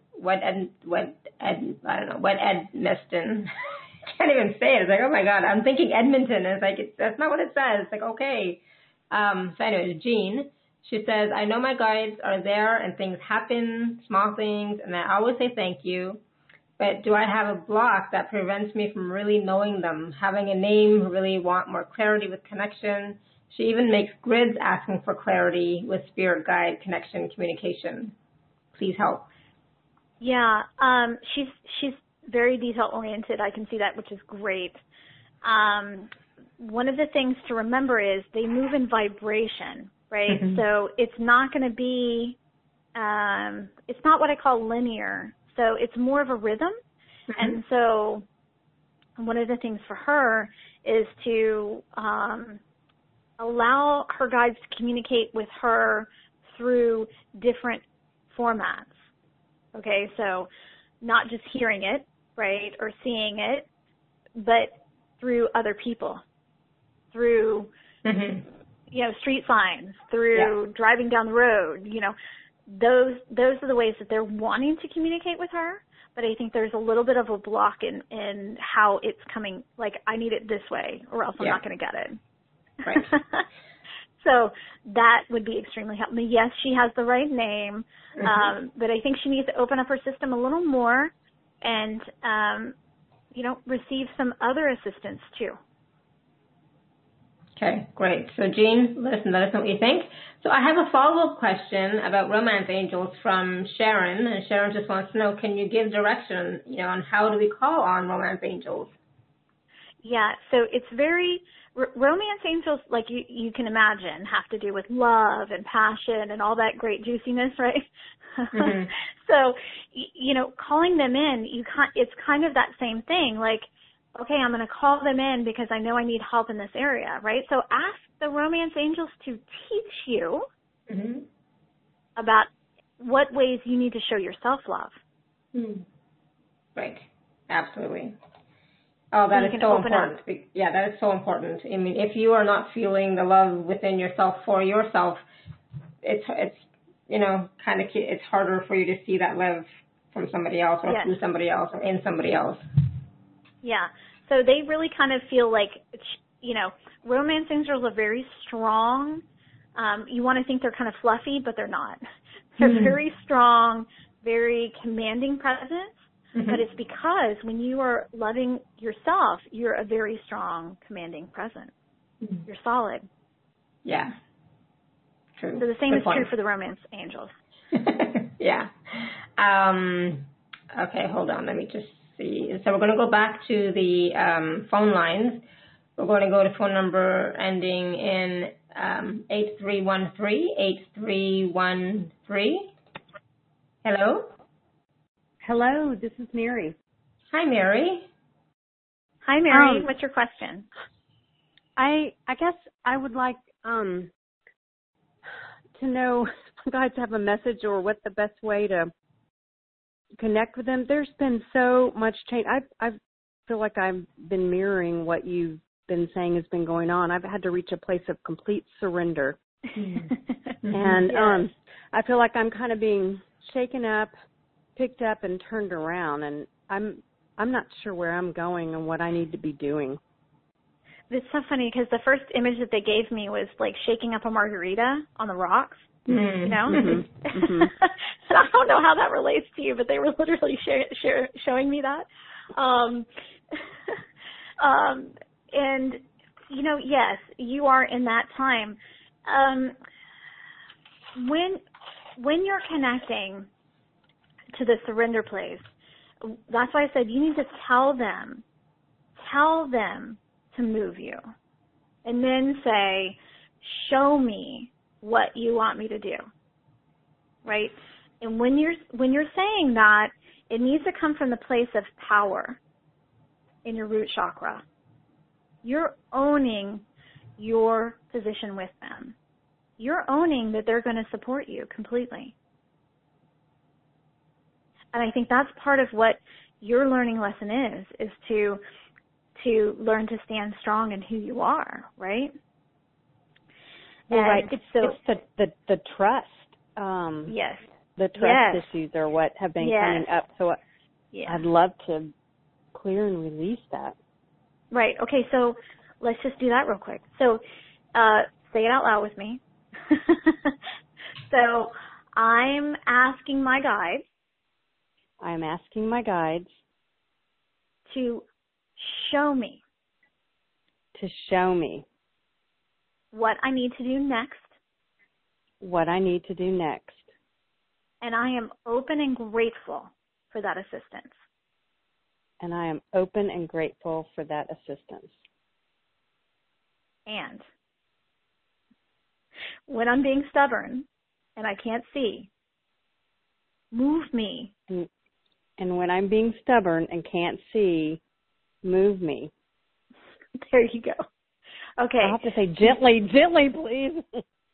Edmiston. Can't even say it. It's like, oh my God, I'm thinking Edmonton. And it's like, that's not what it says. It's like, okay. So anyway, Jean, she says, I know my guides are there and things happen, small things, and I always say thank you. But do I have a block that prevents me from really knowing them? Having a name, really want more clarity with connection. She even makes grids asking for clarity with spirit guide, connection, communication. Please help. Yeah, she's very detail-oriented. I can see that, which is great. One of the things to remember is they move in vibration, right? Mm-hmm. So it's not going to be, it's not what I call linear. So it's more of a rhythm. Mm-hmm. And so one of the things for her is to allow her guides to communicate with her through different formats. Okay, so not just hearing it, right, or seeing it, but through other people, through, street signs, through driving down the road, those are the ways that they're wanting to communicate with her. But I think there's a little bit of a block in how it's coming, like, I need it this way or else I'm not going to get it. Right. So that would be extremely helpful. Yes, she has the right name, but I think she needs to open up her system a little more and, receive some other assistance too. Okay, great. So Jean, let us know what you think. So I have a follow-up question about romance angels from Sharon, and Sharon just wants to know, can you give direction, on how do we call on romance angels? Yeah, so it's romance angels, like you can imagine, have to do with love and passion and all that great juiciness, right? Mm-hmm. So, calling them in, it's kind of that same thing, like, okay, I'm going to call them in because I know I need help in this area, right? So ask the romance angels to teach you about what ways you need to show your self-love. Right, absolutely. Oh, that is so important. Yeah, that is so important. I mean, if you are not feeling the love within yourself for yourself, it's it's harder for you to see that love from somebody else or through somebody else or in somebody else. Yeah. So they really kind of feel like, romance angels are very strong. You want to think they're kind of fluffy, but they're not. They're very strong, very commanding presence. But it's because when you are loving yourself, you're a very strong, commanding presence. You're solid. Yeah. True. So the same is true for the romance angels. Yeah. Okay, hold on. Let me just see. So we're going to go back to the phone lines. We're going to go to phone number ending in 8313. 8313. Hello? Hello, this is Mary. Hi, Mary. Hi, Mary. What's your question? I guess I would like to know if guys have a message or what the best way to connect with them. There's been so much change. I feel like I've been mirroring what you've been saying has been going on. I've had to reach a place of complete surrender. And yes. I feel like I'm kind of being shaken up, picked up, and turned around, and I'm not sure where I'm going and what I need to be doing. It's so funny because the first image that they gave me was like shaking up a margarita on the rocks, you know? Mm-hmm. Mm-hmm. And I don't know how that relates to you, but they were literally showing me that. And, you know, yes, you are in that time. When you're connecting to the surrender place, that's why I said you need to tell them to move you, and then say, show me what you want me to do, right? And when you're saying that, it needs to come from the place of power in your root chakra. You're owning your position with them. You're owning that they're going to support you completely. And I think that's part of what your learning lesson is to learn to stand strong in who you are, right? Well, right. So, it's the trust. Yes. The trust issues are what have been coming up. So I'd love to clear and release that. Right. Okay, so let's just do that real quick. So say it out loud with me. So I'm asking my guides. I'm asking my guides to show me. To show me. What I need to do next. What I need to do next. And I am open and grateful for that assistance. And I am open and grateful for that assistance. And when I'm being stubborn and I can't see, move me. And when I'm being stubborn and can't see, move me. There you go. Okay. I have to say gently, please.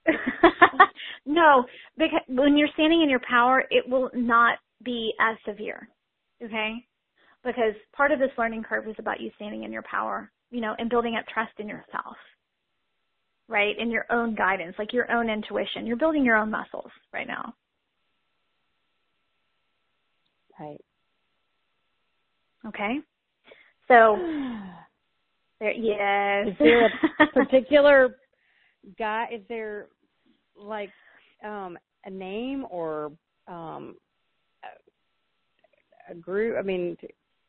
No, because when you're standing in your power, it will not be as severe. Okay? Because part of this learning curve is about you standing in your power, you know, and building up trust in yourself, right? In your own guidance, like your own intuition. You're building your own muscles right now. Right. Okay? So, yes. Is there a particular guy, is there like a name or a group? I mean,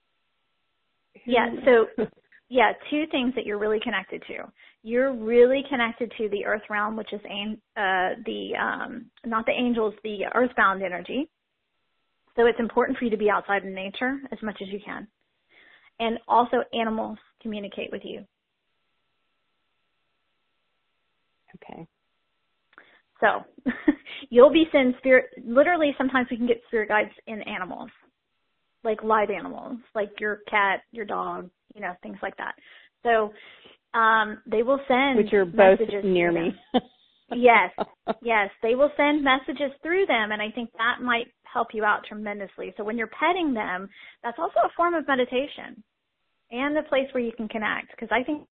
two things that you're really connected to. You're really connected to the earth realm, which is not the angels, the earthbound energy. So it's important for you to be outside in nature as much as you can. And also animals communicate with you. Okay. So you'll be sent spirit, literally sometimes we can get spirit guides in animals, like live animals, like your cat, your dog, you know, things like that. So they will send which are both messages near me. Yes, they will send messages through them, and I think that might help you out tremendously. So when you're petting them, that's also a form of meditation and a place where you can connect, because I think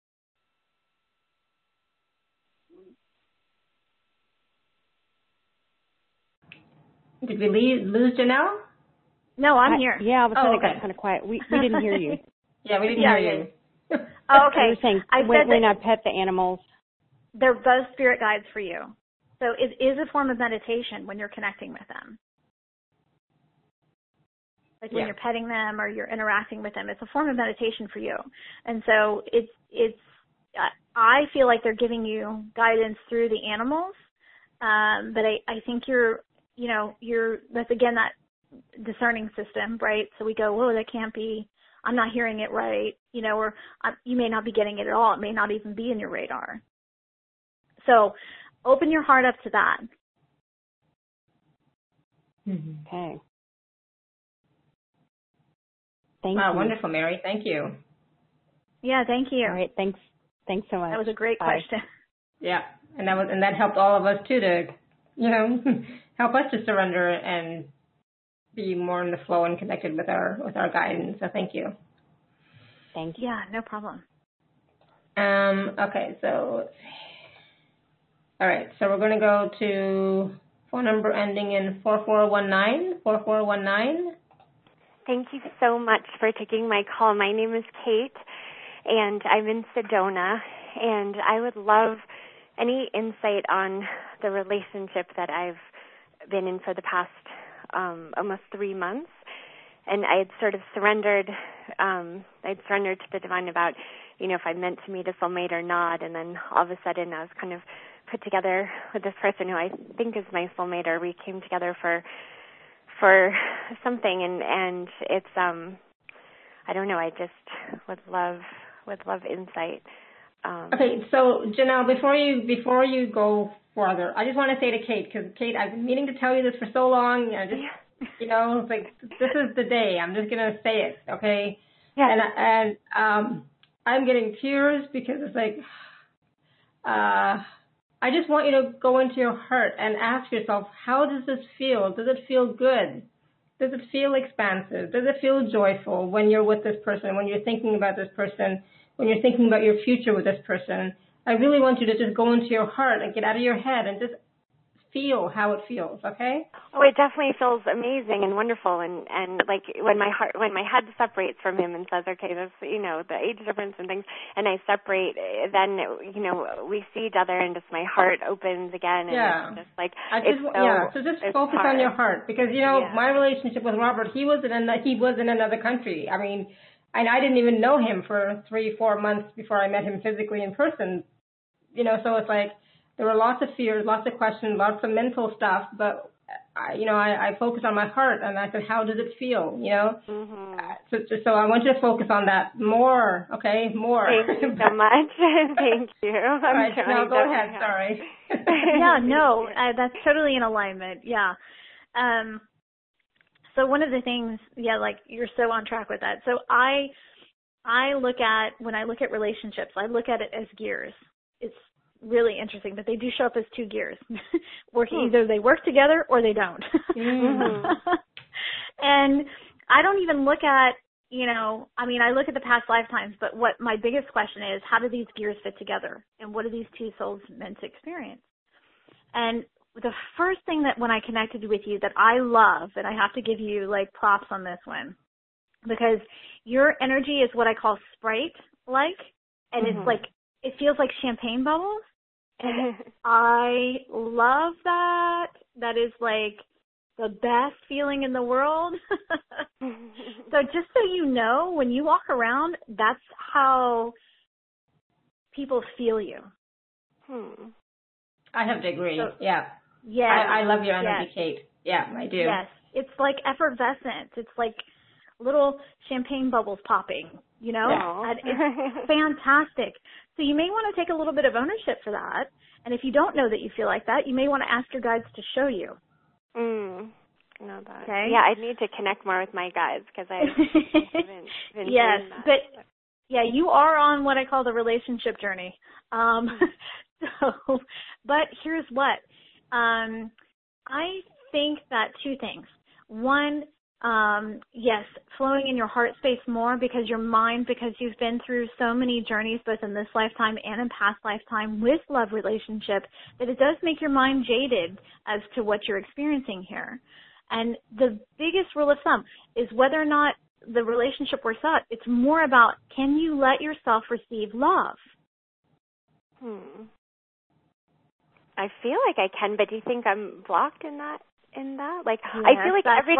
Did we lose Janelle? No, I'm here. Yeah, all of a sudden it got kind of quiet. We didn't hear you. Yeah, we didn't hear you. Oh, okay. You were saying when I pet the animals. They're both spirit guides for you. So it is a form of meditation when you're connecting with them. Like when you're petting them or you're interacting with them, it's a form of meditation for you. And so I feel like they're giving you guidance through the animals. But I think that's again that discerning system, right? So we go, whoa, that can't be, I'm not hearing it right, or you may not be getting it at all. It may not even be in your radar. So open your heart up to that. Okay. Thank you. Wow, wonderful, Mary. Thank you. Yeah, thank you. All right, thanks so much. That was a great question. Yeah, and that helped all of us too to, help us to surrender and be more in the flow and connected with our guidance. So thank you. Thank you. Yeah, no problem. Okay, so, all right, so we're going to go to phone number ending in 4419. 4419. Thank you so much for taking my call. My name is Kate, and I'm in Sedona, and I would love any insight on the relationship that I've been in for the past almost 3 months. And I had sort of surrendered to the divine about, if I meant to meet a soulmate or not. And then all of a sudden I was kind of put together with this person who I think is my soulmate, or we came together for something. And it's, I don't know, I just would love insight. Okay, so Janelle, before you go further, I just want to say to Kate, because Kate, I've been meaning to tell you this for so long. I just, it's like, this is the day. I'm just gonna say it, okay? Yeah. And I'm getting tears because it's like, I just want you to go into your heart and ask yourself, how does this feel? Does it feel good? Does it feel expansive? Does it feel joyful when you're with this person, when you're thinking about this person, when you're thinking about your future with this person? I really want you to just go into your heart and get out of your head and just feel how it feels, okay? Oh, it definitely feels amazing and wonderful, and like when my head separates from him and says, okay, this, the age difference and things, and I separate, then we see each other and just my heart opens again, and it's just like so just focus on your heart, because my relationship with Robert, he was in another country. I mean, and I didn't even know him for 3-4 months before I met him physically in person. So it's like there were lots of fears, lots of questions, lots of mental stuff, but I focused on my heart, and I said, how does it feel? So I want you to focus on that more, okay? More. Thank you so much. Thank you. All right, now go ahead. Sorry. Yeah, no, that's totally in alignment. Yeah. So one of the things, like you're so on track with that. So when I look at relationships, I look at it as gears. It's really interesting, but they do show up as 2 gears. Either they work together or they don't. And I don't even look at, I look at the past lifetimes, but what my biggest question is, how do these gears fit together? And what are these 2 souls meant to experience? And the first thing that when I connected with you that I love, and I have to give you props on this one, because your energy is what I call Sprite-like, and it's it feels like champagne bubbles. And I love that. That is the best feeling in the world. So just so you know, when you walk around, that's how people feel you. I have to agree. So, yeah. Yeah. I love your energy, Kate. Yeah, I do. Yes. It's like effervescent. It's like little champagne bubbles popping, And it's fantastic. So you may want to take a little bit of ownership for that. And if you don't know that you feel like that, you may want to ask your guides to show you. Know that. Okay. Yeah, I need to connect more with my guides because I haven't been doing that. But you are on what I call the relationship journey. But here's what. I think that 2 things. One, yes, flowing in your heart space more because you've been through so many journeys, both in this lifetime and in past lifetime with love relationship, that it does make your mind jaded as to what you're experiencing here. And the biggest rule of thumb is whether or not the relationship works out, it's more about, can you let yourself receive love? I feel like I can, but do you think I'm blocked in that? Yes, I feel like every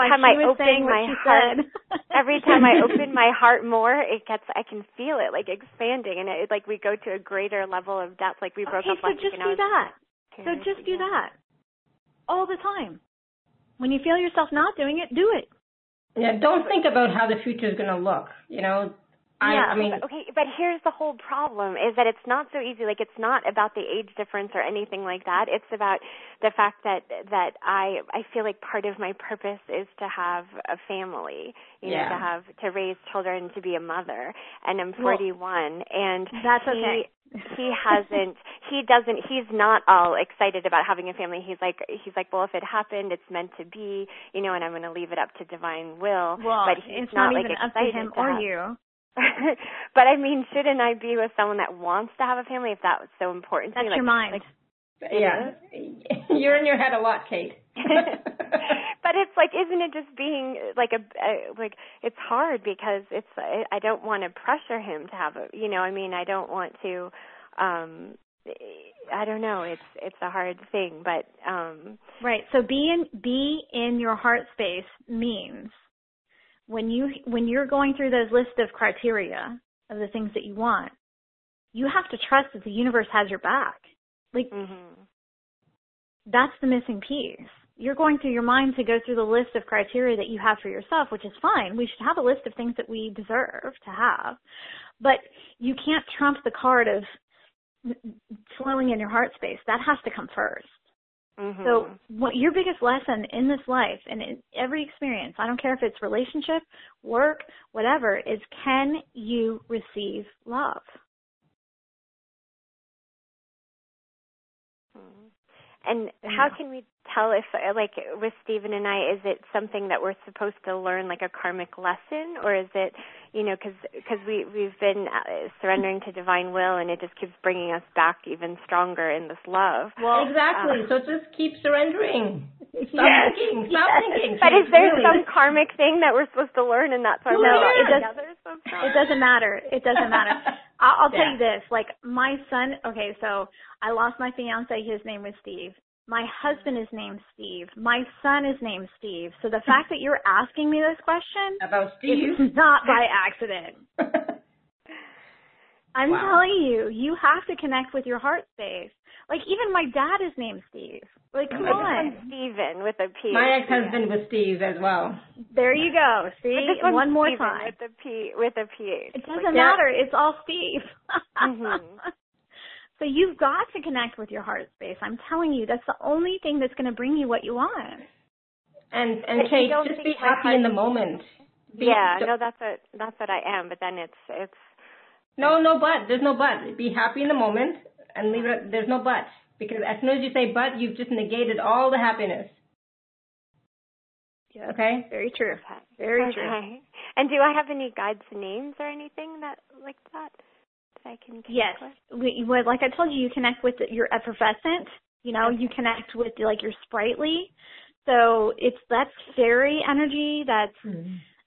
time I open my heart more, I can feel it expanding, and it we go to a greater level of depth. We broke up. So just do that. So just do that all the time. When you feel yourself not doing it, do it. Yeah, don't think about how the future is going to look. I mean, okay, but here's the whole problem is that it's not so easy. It's not about the age difference or anything like that. It's about the fact that I feel like part of my purpose is to have a family, to raise children, to be a mother. And I'm 41, and that's okay. He's not all excited about having a family. He's like, well, if it happened, it's meant to be, and I'm going to leave it up to divine will. Well, but he's it's not even excited up to him or you. But I mean, shouldn't I be with someone that wants to have a family if that was so important to me? That's your mind. Yeah. You're in your head a lot, Kate. But it's like, isn't it just being like like it's hard because it's I don't want to pressure him to have a, you know, I mean, I don't want to I don't know, it's a hard thing, but right. So be in your heart space means when you're going through those list of criteria of the things that you want, you have to trust that the universe has your back. Like that's the missing piece. You're going through your mind to go through the list of criteria that you have for yourself, which is fine. We should have a list of things that we deserve to have. But you can't trump the card of flowing in your heart space. That has to come first. So what your biggest lesson in this life and in every experience, I don't care if it's relationship, work, whatever, is can you receive love? And how can we tell if, like, with Stephen and I, is it something that we're supposed to learn, like a karmic lesson, or is it, you know, because we've been surrendering to divine will, and it just keeps bringing us back even stronger in this love? Well, exactly. So just keep surrendering. Stop thinking. But is there some karmic thing that we're supposed to learn, and that's why we're together? It doesn't matter. It doesn't matter. I'll tell you this. Like, my son, okay, so I lost my fiance. His name was Steve. My husband is named Steve. My son is named Steve. So the fact that you're asking me this question about Steve is not by accident. I'm telling you, you have to connect with your heart space. Like, even my dad is named Steve. Like, come on. Stephen with a P. My ex-husband was Steve as well. There you go. See, one more Stephen time. With a PH. It doesn't matter. It's all Steve. So you've got to connect with your heart space. I'm telling you, that's the only thing that's going to bring you what you want. And Kate, just be happy in the moment. That's what I am. But then it's. No but. There's no but. Be happy in the moment and leave it. There's no but, because as soon as you say but, you've just negated all the happiness. Yeah. Okay. Very true. Very true. And do I have any guides' names or anything that like that? I can yes. Like I told you, you connect with your effervescent. You know, you connect with like your sprightly. So that's fairy energy. That's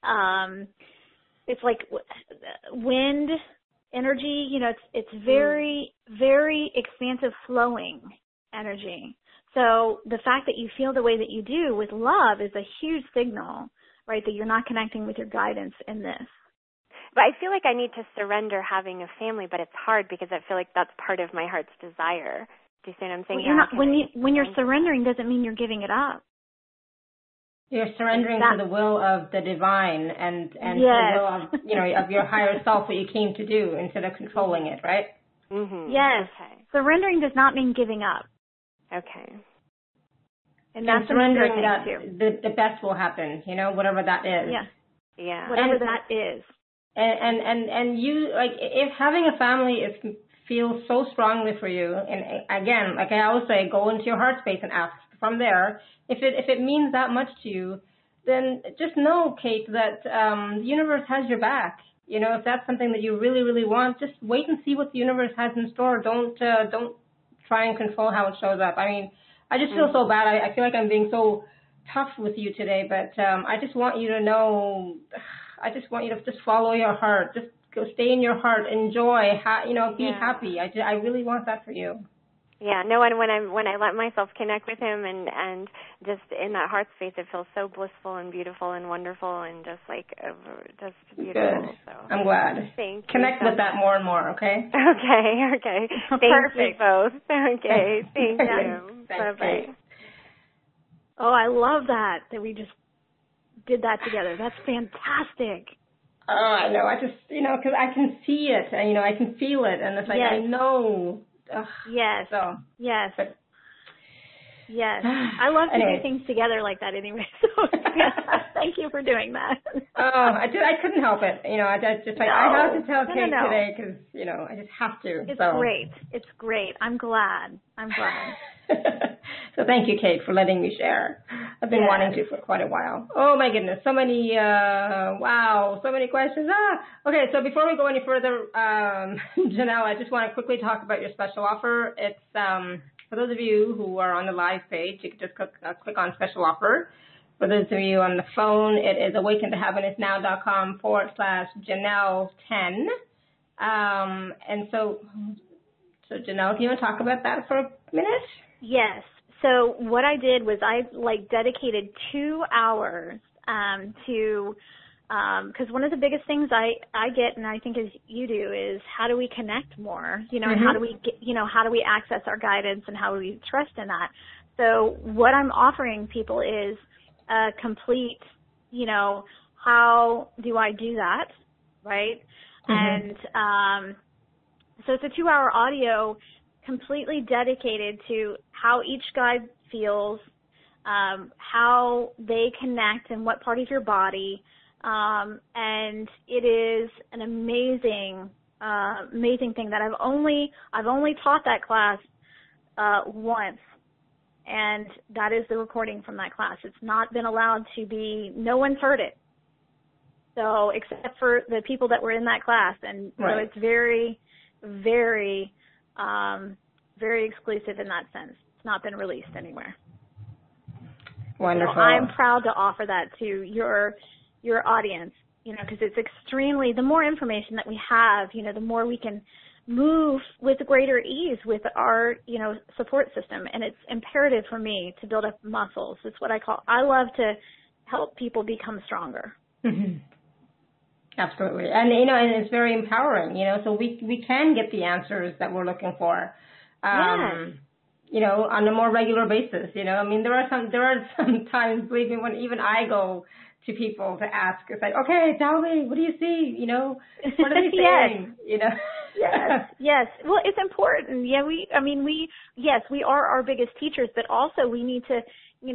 it's like wind energy. You know, it's very, very expansive, flowing energy. So the fact that you feel the way that you do with love is a huge signal, right? That you're not connecting with your guidance in this. But I feel like I need to surrender having a family, but it's hard because I feel like that's part of my heart's desire. Do you see what I'm saying? Well, when you're surrendering doesn't mean you're giving it up. You're surrendering to the will of the divine and the will of, of your higher self, what you came to do, instead of controlling it, right? Yes. Okay. Surrendering does not mean giving up. Okay. And that's surrendering that the best will happen, whatever that is. Yeah. Whatever that is. And you, like, if having a family feels so strongly for you, and again, like I always say, go into your heart space and ask from there. If it means that much to you, then just know, Kate, that the universe has your back. If that's something that you really, really want, just wait and see what the universe has in store. Don't try and control how it shows up. I mean, I just feel so bad. I feel like I'm being so tough with you today, but I just want you to know. I just want you to just follow your heart. Just go stay in your heart. Enjoy. Be happy. I really want that for you. Yeah. No. And when I let myself connect with him and just in that heart space, it feels so blissful and beautiful and wonderful and just just beautiful. Good. So I'm glad. Thank you. Connect with that more and more. Okay. Okay. Thank you both. Okay. Thank you. Bye bye. Oh, I love that we just did that together. That's fantastic. Oh, I know. I just, because I can see it, and, I can feel it, and it's like, I know. Ugh. Yes. So, yes. But, Yes. I love to Anyway. do things together like that anyway. So thank you for doing that. I couldn't help it. I just like, I have to tell Kate today because, I just have to. It's great. It's great. I'm glad. So thank you, Kate, for letting me share. I've been wanting to for quite a while. Oh, my goodness. So many, so many questions. Okay, so before we go any further, Janelle, I just want to quickly talk about your special offer. It's, for those of you who are on the live page, you can just click on special offer. For those of you on the phone, it is awakentohappinessnow.com/Janelle10. And so Janelle, do you want to talk about that for a minute? Yes. So what I did was I dedicated 2 hours to because one of the biggest things I get, and I think as you do, is how do we connect more, and how do we get, how do we access our guidance and how do we trust in that? So what I'm offering people is a complete, how do I do that, right? And so it's a 2-hour audio completely dedicated to how each guide feels, how they connect and what part of your body. And it is an amazing thing that I've only taught that class once, and that is the recording from that class. It's not been allowed to be. No one's heard it, so except for the people that were in that class, and so it's very, very, very exclusive in that sense. It's not been released anywhere. Wonderful. So I'm proud to offer that to your audience, because it's extremely, the more information that we have, the more we can move with greater ease with our, support system. And it's imperative for me to build up muscles. It's what I love to help people become stronger. Mm-hmm. Absolutely. And, and it's very empowering, so we can get the answers that we're looking for. On a more regular basis, there are some times, believe me, when even I go to people to ask, it's like, okay, tell me, what do you see? What are they saying? Yes. Well, it's important. Yeah, we are our biggest teachers, but also we need to,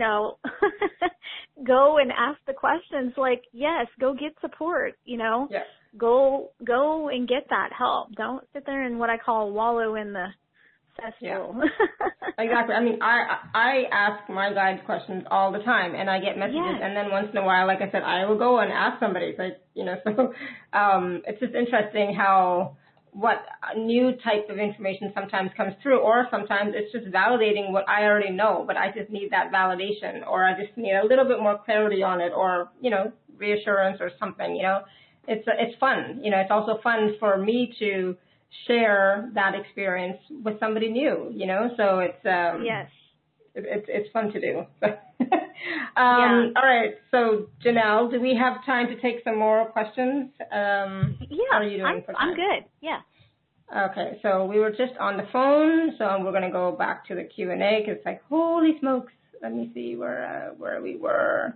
go and ask the questions like, yes, go get support, go and get that help. Don't sit there and what I call wallow in the cesspool. Yeah. Exactly. I ask my guides questions all the time, and I get messages, and then once in a while, like I said, I will go and ask somebody. It's like, so it's just interesting how what new type of information sometimes comes through, or sometimes it's just validating what I already know, but I just need that validation, or I just need a little bit more clarity on it, or, reassurance or something, It's fun. It's also fun for me to share that experience with somebody new, so it's it's fun to do. All right, so Janelle, do we have time to take some more questions? How are you doing for time? I'm good. Yeah. Okay, so we were just on the phone, so we're going to go back to the Q&A because it's like, holy smokes. Let me see where we were.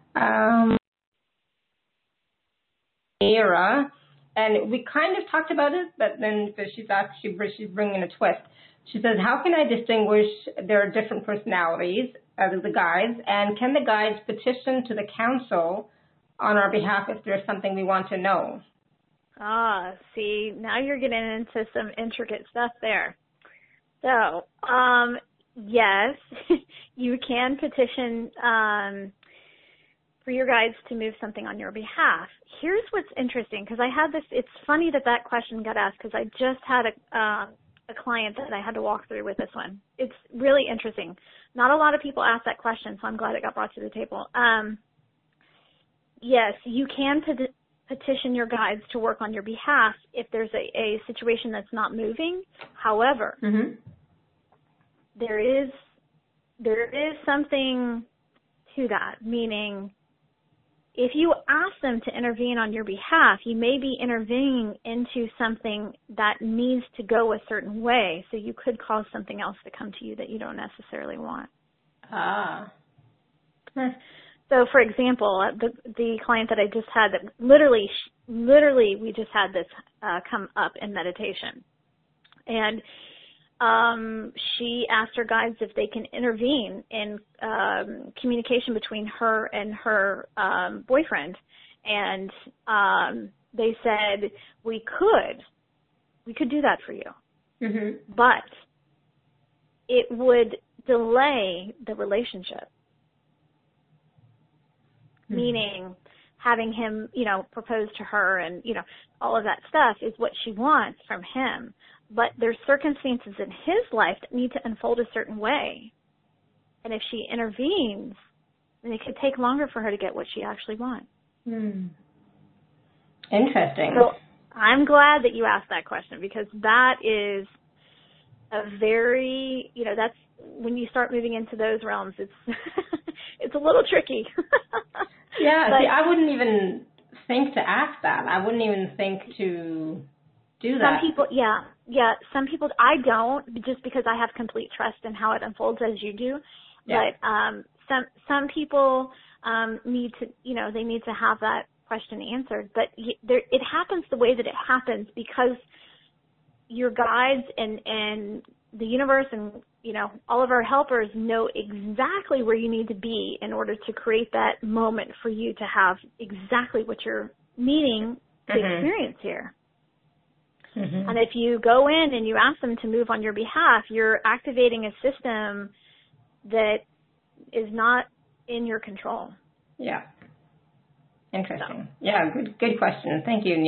Era. And we kind of talked about it, but then she's bringing a twist. She says, how can I distinguish their different personalities of the guides, and can the guides petition to the council on our behalf if there's something we want to know? See, now you're getting into some intricate stuff there. So, yes, you can petition for your guides to move something on your behalf. Here's what's interesting, because I had this, it's funny that question got asked, because I just had a client that I had to walk through with this one. It's really interesting. Not a lot of people ask that question, so I'm glad it got brought to the table. Yes, you can petition your guides to work on your behalf if there's a situation that's not moving. However, there is something to that, meaning if you ask them to intervene on your behalf, you may be intervening into something that needs to go a certain way, so you could cause something else to come to you that you don't necessarily want. So, for example, the client that I just had, that literally, we just had this come up in meditation. And she asked her guides if they can intervene in communication between her and her boyfriend. And they said, we could do that for you. Mm-hmm. But it would delay the relationship. Mm-hmm. Meaning having him, propose to her and, all of that stuff is what she wants from him. But there's circumstances in his life that need to unfold a certain way. And if she intervenes, then it could take longer for her to get what she actually wants. Hmm. Interesting. So I'm glad that you asked that question, because that is a very, that's when you start moving into those realms, it's it's a little tricky. Yeah, see, I wouldn't even think to ask that. I wouldn't even think to do that. Some people, yeah, some people, I don't, just because I have complete trust in how it unfolds as you do. Yeah. But some people need to, they need to have that question answered. But it happens the way that it happens because your guides and the universe and, all of our helpers know exactly where you need to be in order to create that moment for you to have exactly what you're needing to experience here. Mm-hmm. And if you go in and you ask them to move on your behalf, you're activating a system that is not in your control. Yeah. Interesting. So. Yeah, good question. Thank you,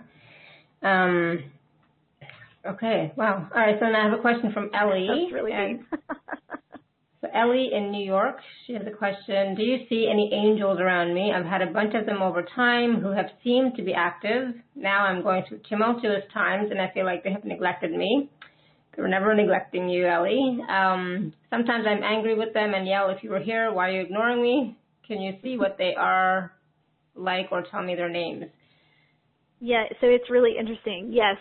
Nira. Okay, wow. All right, so then I have a question from Ellie. That's really deep. So Ellie in New York, she has a question. Do you see any angels around me? I've had a bunch of them over time who have seemed to be active. Now I'm going through tumultuous times, and I feel like they have neglected me. They were never neglecting you, Ellie. Sometimes I'm angry with them and yell, if you were here, why are you ignoring me? Can you see what they are like or tell me their names? Yeah, so it's really interesting. Yes,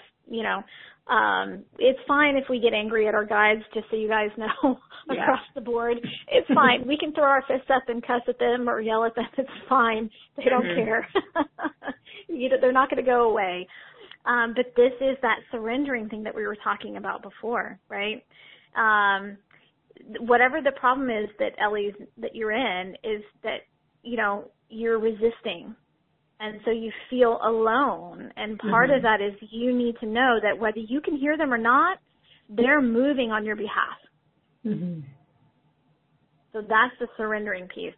it's fine if we get angry at our guides, just so you guys know, across the board. It's fine. We can throw our fists up and cuss at them or yell at them. It's fine. They don't care. They're not going to go away. But this is that surrendering thing that we were talking about before, right? Whatever the problem is that that you're in is that, you're resisting. And so you feel alone. And part of that is you need to know that whether you can hear them or not, they're moving on your behalf. Mm-hmm. So that's the surrendering piece.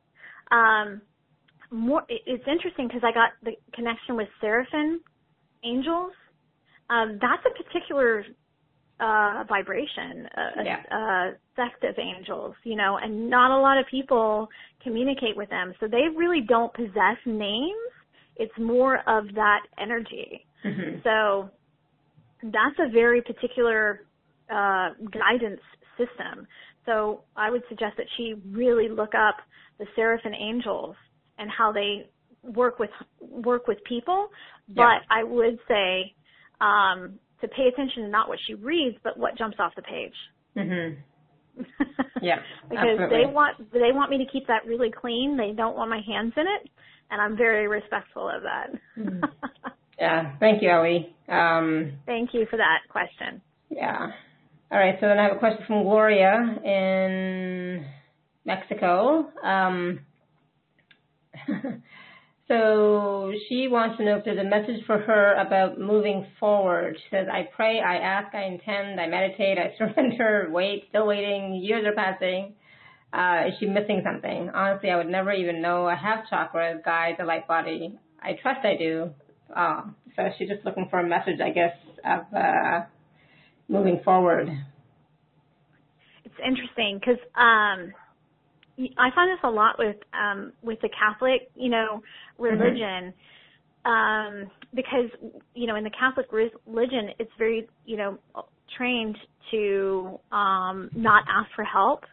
It's interesting because I got the connection with Seraphim angels. That's a particular vibration, a sect of angels, and not a lot of people communicate with them. So they really don't possess names. It's more of that energy. Mm-hmm. So that's a very particular guidance system. So I would suggest that she really look up the Seraphim angels and how they work with people. But I would say to pay attention to not what she reads, but what jumps off the page. Mm-hmm. Yeah, because absolutely. they want me to keep that really clean. They don't want my hands in it. And I'm very respectful of that. Yeah. Thank you, Ellie. Thank you for that question. Yeah. All right. So then I have a question from Gloria in Mexico. So she wants to know if there's a message for her about moving forward. She says, I pray, I ask, I intend, I meditate, I surrender, wait, still waiting, years are passing. Is she missing something? Honestly, I would never even know I have chakras, guides, a light body. I trust I do. So she's just looking for a message, I guess, of moving forward. It's interesting because I find this a lot with the Catholic, religion, because, in the Catholic religion, it's very, trained to not ask for help.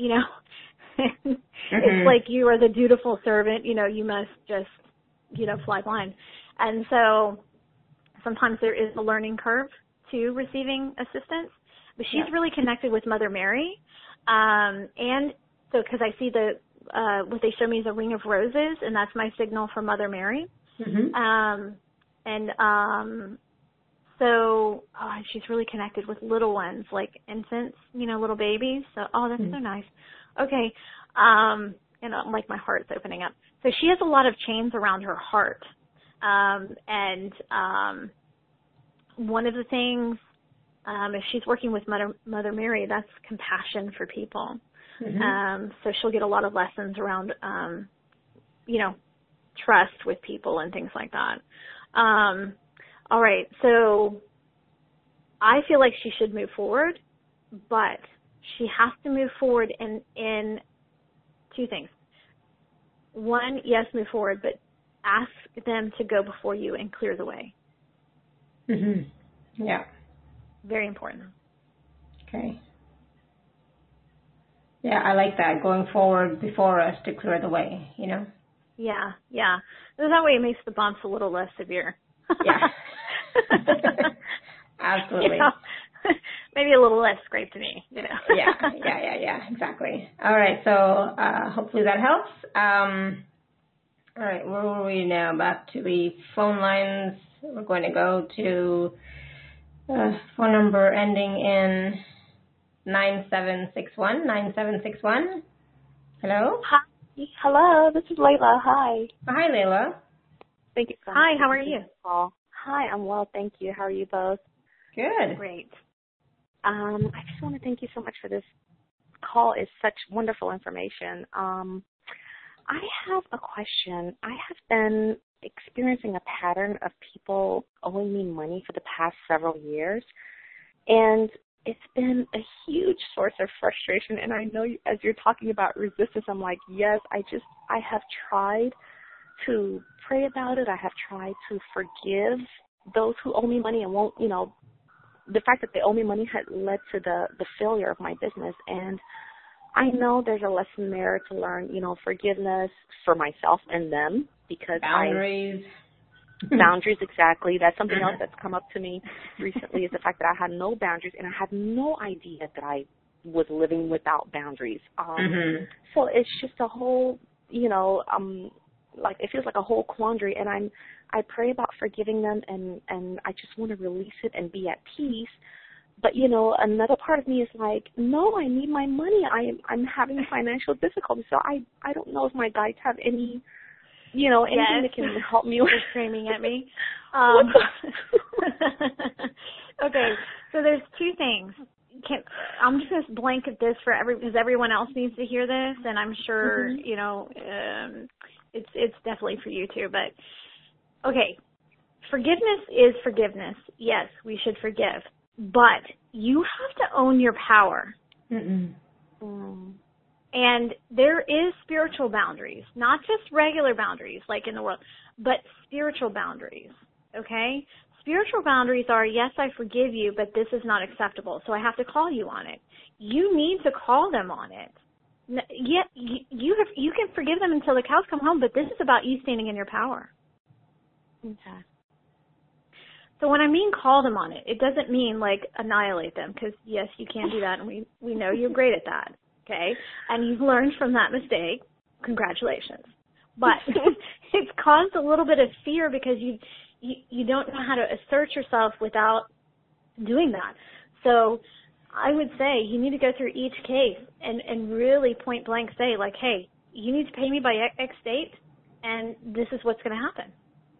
It's like you are the dutiful servant, you must just, fly blind. And so sometimes there is a learning curve to receiving assistance, but she's really connected with Mother Mary. And so, cause I see what they show me is a ring of roses, and that's my signal for Mother Mary. Mm-hmm. So she's really connected with little ones, like infants, little babies. So, that's so nice. Okay. And like my heart's opening up. So she has a lot of chains around her heart. And one of the things, if she's working with Mother Mary, that's compassion for people. So she'll get a lot of lessons around, trust with people and things like that. All right, so I feel like she should move forward, but she has to move forward in two things. One, yes, move forward, but ask them to go before you and clear the way. Yeah. Very important. Okay. Yeah, I like that, going forward before us to clear the way, Yeah. So that way it makes the bumps a little less severe. Yeah. Absolutely. Maybe a little less scrape to me, Yeah, exactly. All right, so hopefully that helps. All right, where were we now? Back to the phone lines. We're going to go to phone number ending in 9761. 9761. Hello? Hi. Hello, this is Layla. Hi. Hi, Layla. Thank you so much. Hi, how are you? Hi, I'm well, thank you. How are you both? Good. Great. I just want to thank you so much for this call. It's such wonderful information. I have a question. I have been experiencing a pattern of people owing me money for the past several years, and it's been a huge source of frustration. And I know as you're talking about resistance, I'm like, yes, I have tried to pray about it. I have tried to forgive those who owe me money and won't, the fact that they owe me money had led to the failure of my business. And I know there's a lesson there to learn, forgiveness for myself and them, because boundaries, exactly. That's something else that's come up to me recently, is the fact that I had no boundaries, and I had no idea that I was living without boundaries. So it's just a whole, like it feels like a whole quandary, and I pray about forgiving them, and I just want to release it and be at peace. But, another part of me is like, no, I need my money. I'm having financial difficulties. So I don't know if my guides have any, anything that can help me. You're screaming at me. Okay, so there's two things. I'm just going to blanket this because everyone else needs to hear this, and I'm sure, it's definitely for you too. But, okay, forgiveness is forgiveness. Yes, we should forgive. But you have to own your power. And there is spiritual boundaries, not just regular boundaries like in the world, but spiritual boundaries, okay? Spiritual boundaries are, yes, I forgive you, but this is not acceptable, so I have to call you on it. You need to call them on it. Yet you can forgive them until the cows come home, but this is about you standing in your power. Okay. So when I mean call them on it, it doesn't mean like annihilate them, because yes, you can do that, and we know you're great at that, okay? And you've learned from that mistake. Congratulations. But it's caused a little bit of fear because you don't know how to assert yourself without doing that. So I would say you need to go through each case and really point blank say like, hey, you need to pay me by X date, and this is what's going to happen.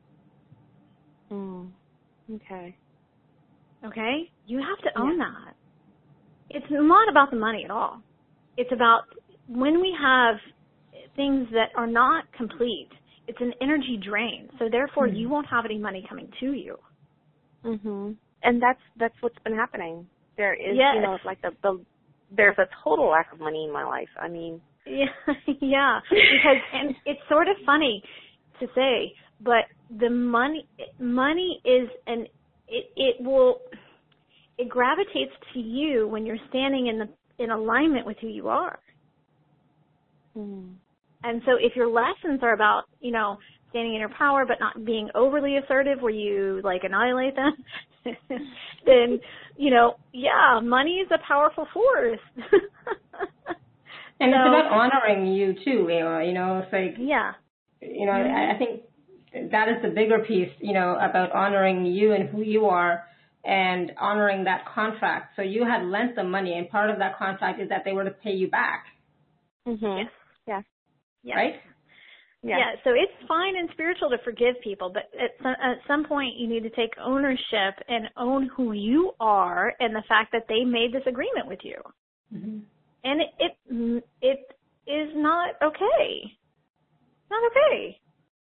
Okay. Okay? You have to own that. It's not about the money at all. It's about when we have things that are not complete, it's an energy drain. So therefore, you won't have any money coming to you. And that's what's been happening. There is, it's like there's a total lack of money in my life. I mean, yeah. Because and it's sort of funny to say, but the money is it gravitates to you when you're standing in alignment with who you are. And so if your lessons are about, standing in your power but not being overly assertive where you like annihilate them, then, money is a powerful force. And it's about honoring you too, it's like, I think that is the bigger piece, about honoring you and who you are, and honoring that contract. So you had lent them money, and part of that contract is that they were to pay you back. Mhm. Yes. Yes. Right? Yeah, so it's fine and spiritual to forgive people, but at some point you need to take ownership and own who you are and the fact that they made this agreement with you. Mm-hmm. And it is not okay. Not okay.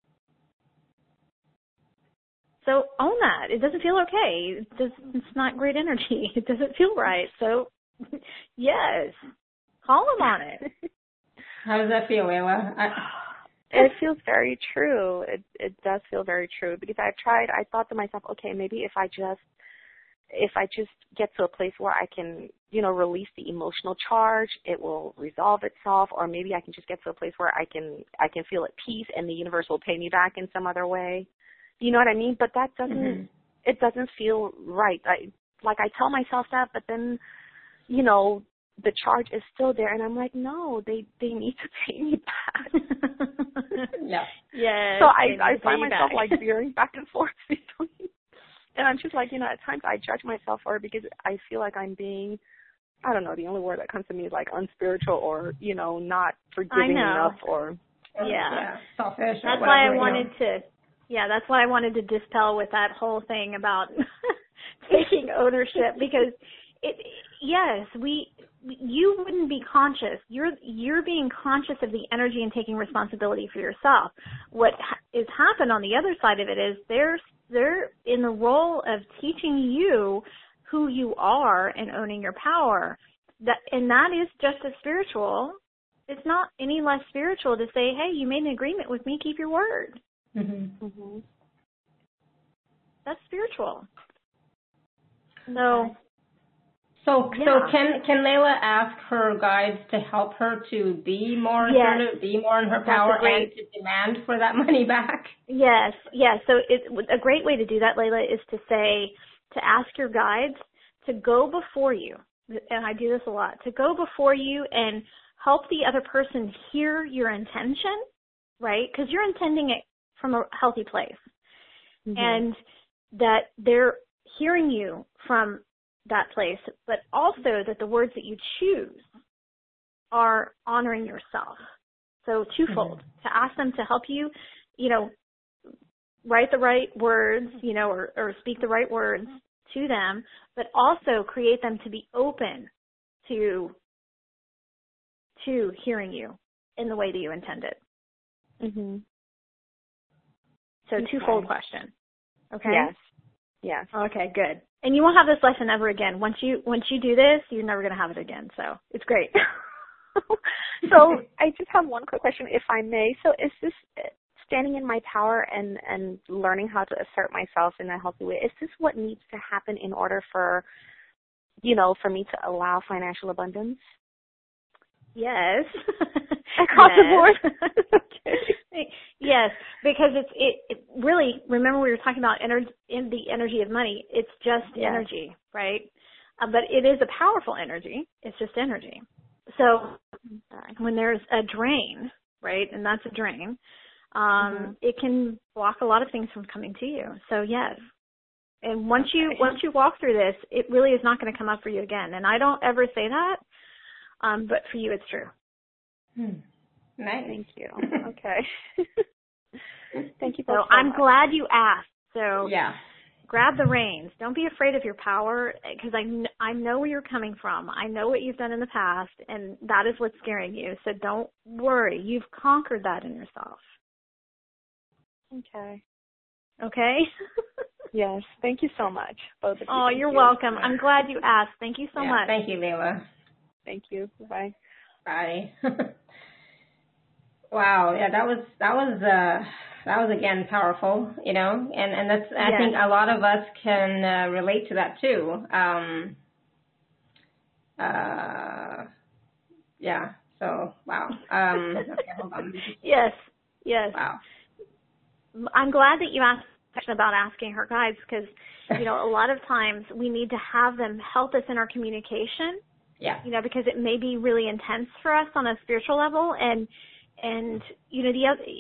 So own that. It doesn't feel okay. It's not great energy. It doesn't feel right. So, yes, call them on it. How does that feel, Layla? It feels very true. It does feel very true because I thought to myself, okay, maybe if I just get to a place where I can, release the emotional charge, it will resolve itself, or maybe I can just get to a place where I can feel at peace and the universe will pay me back in some other way. You know what I mean? But that doesn't, it doesn't feel right. I tell myself that, but then, the charge is still there, and I'm like, no, they need to pay me back. Yeah. Yes. So I find myself veering back and forth between, and I'm just like, at times I judge myself for it because I feel like I'm being, I don't know, the only word that comes to me is like unspiritual or, not forgiving enough or. Yeah. Selfish. That's why I wanted to. Yeah, that's why I wanted to dispel with that whole thing about taking ownership because you wouldn't be conscious. You're being conscious of the energy and taking responsibility for yourself. What is happened on the other side of it is they're in the role of teaching you who you are and owning your power. And that is just as spiritual. It's not any less spiritual to say, hey, you made an agreement with me, keep your word. Mm-hmm. Mm-hmm. That's spiritual. So can Layla ask her guides to help her to be more assertive, be more in her power, and to demand for that money back? Yes. So a great way to do that, Layla, is to ask your guides to go before you, and I do this a lot, to go before you and help the other person hear your intention, right? Because you're intending it from a healthy place. Mm-hmm. And that they're hearing you from that place, but also that the words that you choose are honoring yourself. So twofold, to ask them to help you, write the right words, or speak the right words to them, but also create them to be open to hearing you in the way that you intended. Mm-hmm. So twofold question. Okay? Yes. Okay, good. And you won't have this lesson ever again. Once you do this, you're never going to have it again. So it's great. So I just have one quick question, if I may. So is this standing in my power and learning how to assert myself in a healthy way, is this what needs to happen in order for me to allow financial abundance? Yes. Across the board? Okay. Yes, because it really, remember we were talking about the energy of money. It's just energy, right? But it is a powerful energy. It's just energy. So when there's a drain, right, and that's a drain, it can block a lot of things from coming to you. So yes. And once you walk through this, it really is not going to come up for you again. And I don't ever say that, but for you it's true. Nice. Thank you. Okay. Thank you. So I'm glad you asked. So grab the reins. Don't be afraid of your power, because I know where you're coming from. I know what you've done in the past, and that is what's scaring you. So don't worry. You've conquered that in yourself. Okay. Okay? Yes. Thank you so much, both of you. Oh, you're welcome. I'm glad you asked. Thank you so much. Thank you, Layla. Thank you. Bye. Bye. Wow. Yeah, that was again powerful, and that's, I think a lot of us can relate to that too. So wow. Okay, hold on. Yes. Wow. I'm glad that you asked a question about asking her guides, because a lot of times we need to have them help us in our communication. Yeah. Because it may be really intense for us on a spiritual level, and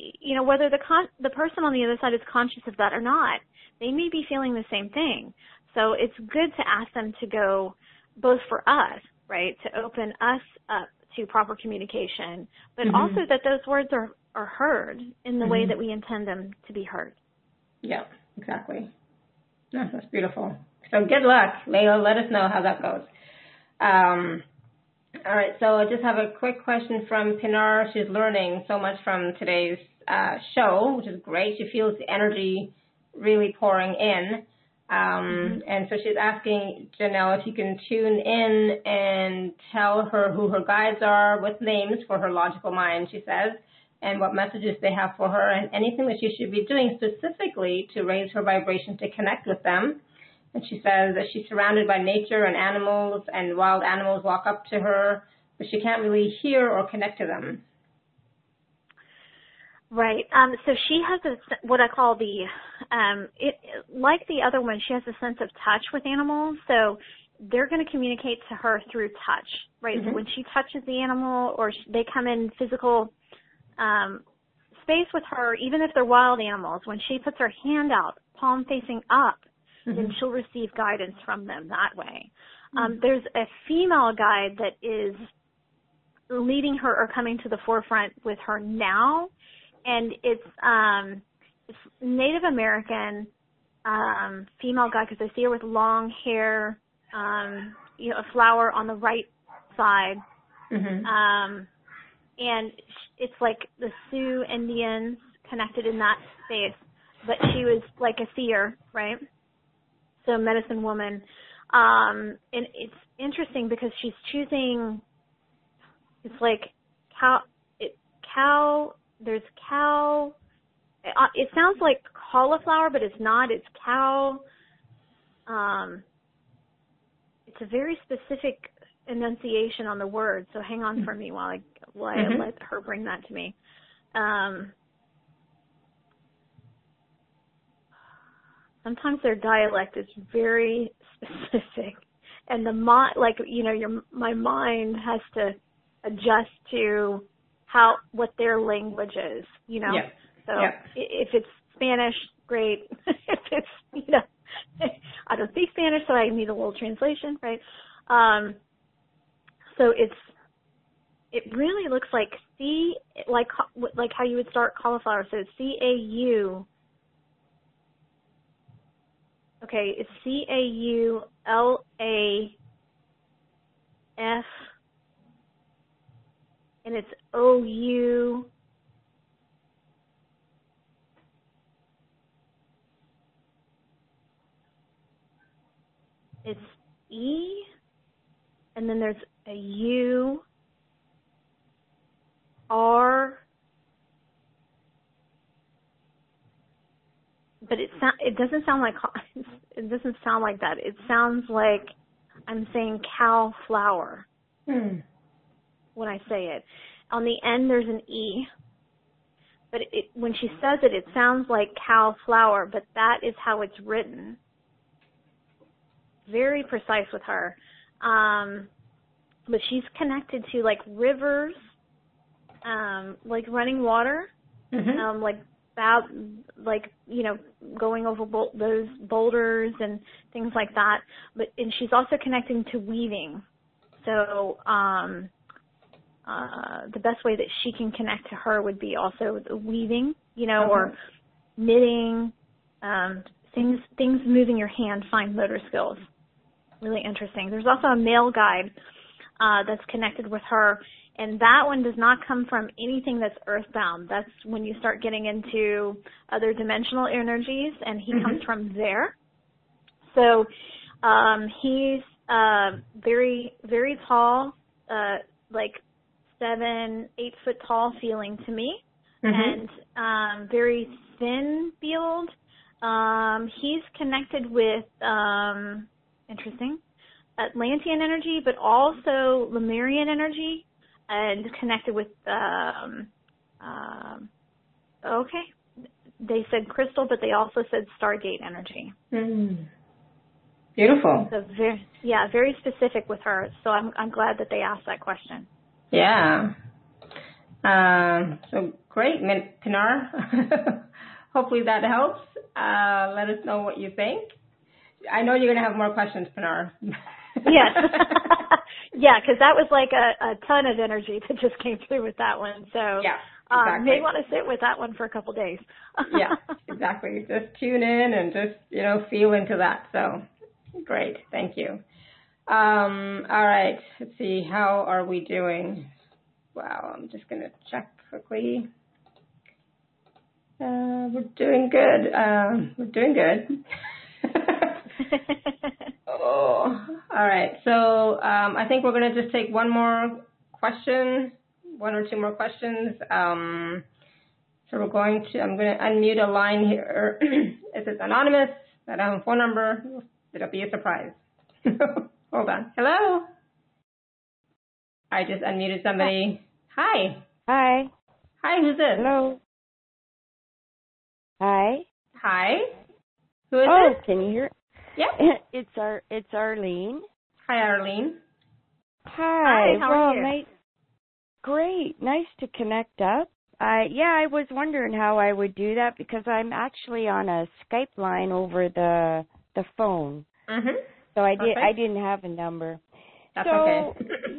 whether the person on the other side is conscious of that or not, they may be feeling the same thing. So it's good to ask them to go both for us, right, to open us up to proper communication, but also that those words are heard in the way that we intend them to be heard. Yeah, exactly. No, that's beautiful. So good luck, Layla. Let us know how that goes. All right, so I just have a quick question from Pinar. She's learning so much from today's show, which is great. She feels the energy really pouring in. And so she's asking Janelle if you can tune in and tell her who her guides are with names for her logical mind, she says, and what messages they have for her, and anything that she should be doing specifically to raise her vibration to connect with them. And she says that she's surrounded by nature and animals, and wild animals walk up to her, but she can't really hear or connect to them. Right. So she has what I call like the other one, she has a sense of touch with animals. So they're going to communicate to her through touch, right? So when she touches the animal or they come in physical space with her, even if they're wild animals, when she puts her hand out, palm facing up, then she'll receive guidance from them that way. There's a female guide that is leading her or coming to the forefront with her now, and it's Native American female guide, because I see her with long hair, a flower on the right side, and it's like the Sioux Indians connected in that space, but she was like a seer, right? So medicine woman. And it's interesting because she's choosing, it's like there's cow. It sounds like cauliflower, but it's not. It's cow. It's a very specific enunciation on the word. So hang on for me while I let her bring that to me. Sometimes their dialect is very specific, and my mind has to adjust to what their language is, Yeah. So if it's Spanish, great. If it's, I don't speak Spanish, so I need a little translation, right? So it really looks like like how you would start cauliflower. So it's C-A-U. Okay, it's C-A-U-L-A-F, and it's O-U. It's E, and then there's a U, R, but it doesn't sound like that. It sounds like I'm saying cow flower when I say it. On the end there's an E, but when she says it, it sounds like cow flower, but that is how it's written. Very precise with her. But she's connected to like rivers, like running water, going over those boulders and things like that. And she's also connecting to weaving. So the best way that she can connect to her would be also the weaving, or knitting, things moving your hand, fine motor skills. Really interesting. There's also a male guide that's connected with her, and that one does not come from anything that's earthbound. That's when you start getting into other dimensional energies, and he comes from there. So he's very, very tall, like 7-8 foot tall feeling to me, and very thin build. He's connected with interesting Atlantean energy, but also Lemurian energy, and connected with they said crystal, but they also said Stargate energy. Beautiful. So very specific with her. So I'm glad that they asked that question. Yeah. So great, Pinar. Hopefully that helps. Let us know what you think. I know you're going to have more questions, Pinar. Yes. Yeah, because that was like a ton of energy that just came through with that one. So yeah, exactly. May want to sit with that one for a couple of days. Yeah, exactly. Just tune in and just, feel into that. So great. Thank you. All right. Let's see. How are we doing? Wow. I'm just going to check quickly. We're doing good. Oh, all right. So I think we're going to just take one or two more questions. So I'm going to unmute a line here. If it's anonymous, I don't have a phone number, it'll be a surprise. Hold on. Hello? I just unmuted somebody. Hi. Hi. Hi, who's this? Hello. Hi. Hi. Who is this? Can you hear? Yeah. It's Arlene. Hi, Arlene. Hi. How are you? Great. Nice to connect up. I was wondering how I would do that because I'm actually on a Skype line over the phone. Mhm. So I didn't have a number. That's okay.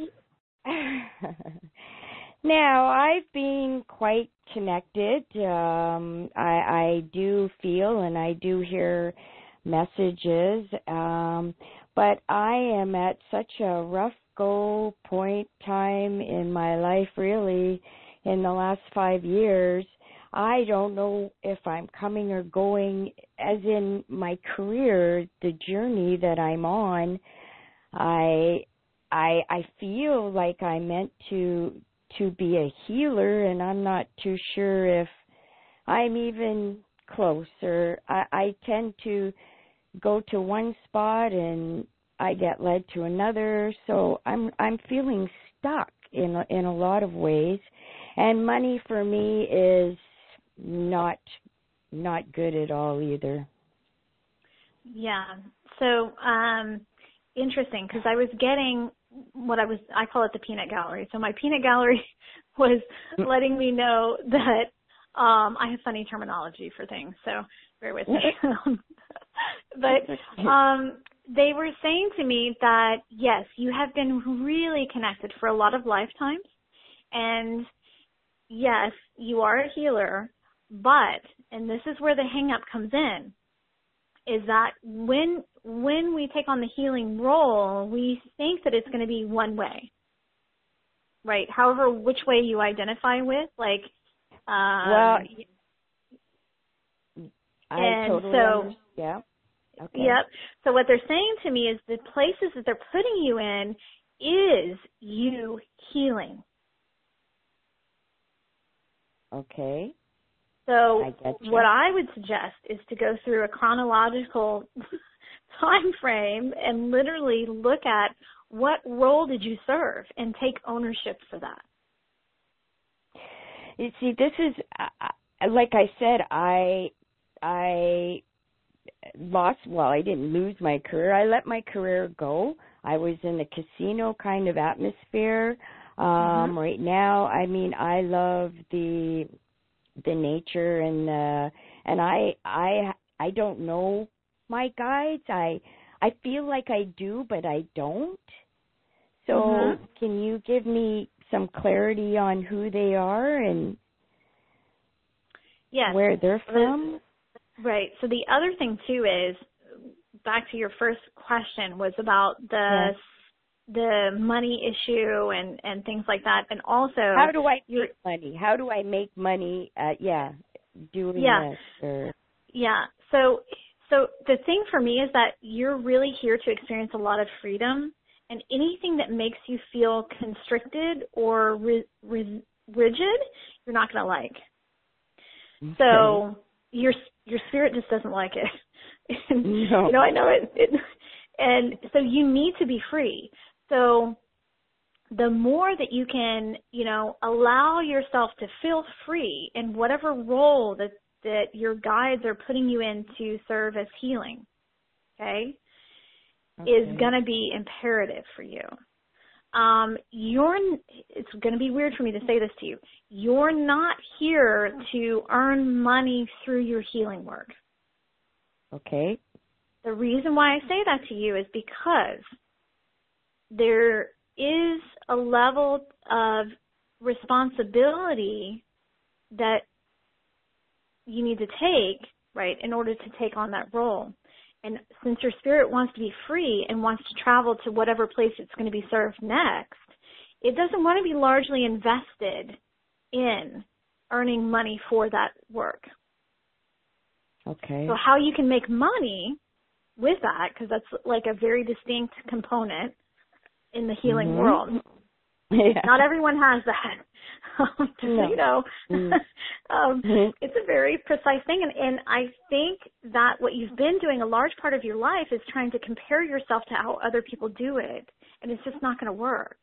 Now, I've been quite connected. I do feel and I do hear messages, but I am at such a rough go point time in my life, really, in the last 5 years. I don't know if I'm coming or going, as in my career, the journey that I'm on. I feel like I'm meant to be a healer, and I'm not too sure if I'm even close. Or I tend to go to one spot and I get led to another, so I'm feeling stuck in a lot of ways. And money for me is not good at all either. Yeah. So interesting, because I was getting I call it the peanut gallery. So my peanut gallery was letting me know that I have funny terminology for things, so bear with me. But they were saying to me that, yes, you have been really connected for a lot of lifetimes, and yes, you are a healer, but, and this is where the hang-up comes in, is that when we take on the healing role, we think that it's going to be one way, right? However, which way you identify with, like, well, I totally understand. Yeah. Okay. Yep. So what they're saying to me is the places that they're putting you in is you healing. Okay. So what I would suggest is to go through a chronological time frame and literally look at what role did you serve and take ownership for that. You see, this is, like I said, I lost, well, I didn't lose my career. I let my career go. I was in the casino kind of atmosphere. Right now, I mean, I love the nature and I don't know my guides. I feel like I do, but I don't. So can you give me some clarity on who they are and where they're from? Right. So the other thing too is, back to your first question, was about the money issue and things like that, and also how do I make money? How do I make money? Doing this or So the thing for me is that you're really here to experience a lot of freedom, and anything that makes you feel constricted or rigid, you're not going to like. Okay. So your spirit just doesn't like it. No. I know it. And so you need to be free. So the more that you can, allow yourself to feel free in whatever role that your guides are putting you in to serve as healing, okay, is going to be imperative for you. It's going to be weird for me to say this to you. You're not here to earn money through your healing work. Okay. The reason why I say that to you is because there is a level of responsibility that you need to take, right, in order to take on that role. And since your spirit wants to be free and wants to travel to whatever place it's going to be served next, it doesn't want to be largely invested in earning money for that work. Okay. So how you can make money with that, because that's like a very distinct component in the healing world. Yeah. Not everyone has that. It's a very precise thing. And I think that what you've been doing a large part of your life is trying to compare yourself to how other people do it. And it's just not going to work.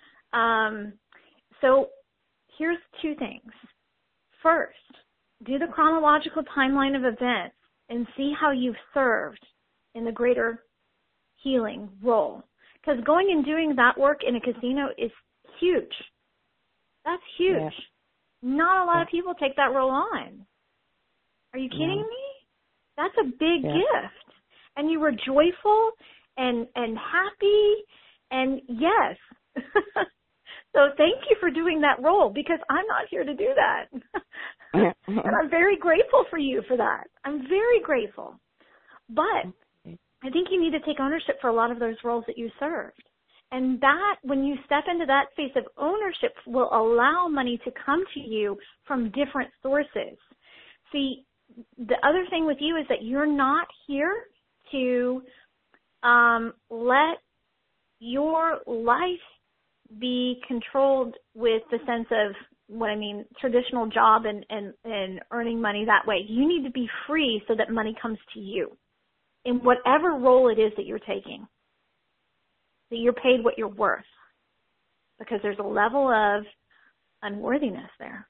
So here's two things. First, do the chronological timeline of events and see how you've served in the greater healing role. Because going and doing that work in a casino is huge. That's huge. Yeah. Not a lot of people take that role on. Are you kidding me? That's a big gift. And you were joyful and happy, and yes. So thank you for doing that role, because I'm not here to do that. And I'm very grateful for you for that. I'm very grateful. But I think you need to take ownership for a lot of those roles that you served. And that, when you step into that space of ownership, will allow money to come to you from different sources. See, the other thing with you is that you're not here to let your life be controlled with the sense of, traditional job and earning money that way. You need to be free so that money comes to you in whatever role it is that you're taking. That you're paid what you're worth, because there's a level of unworthiness there.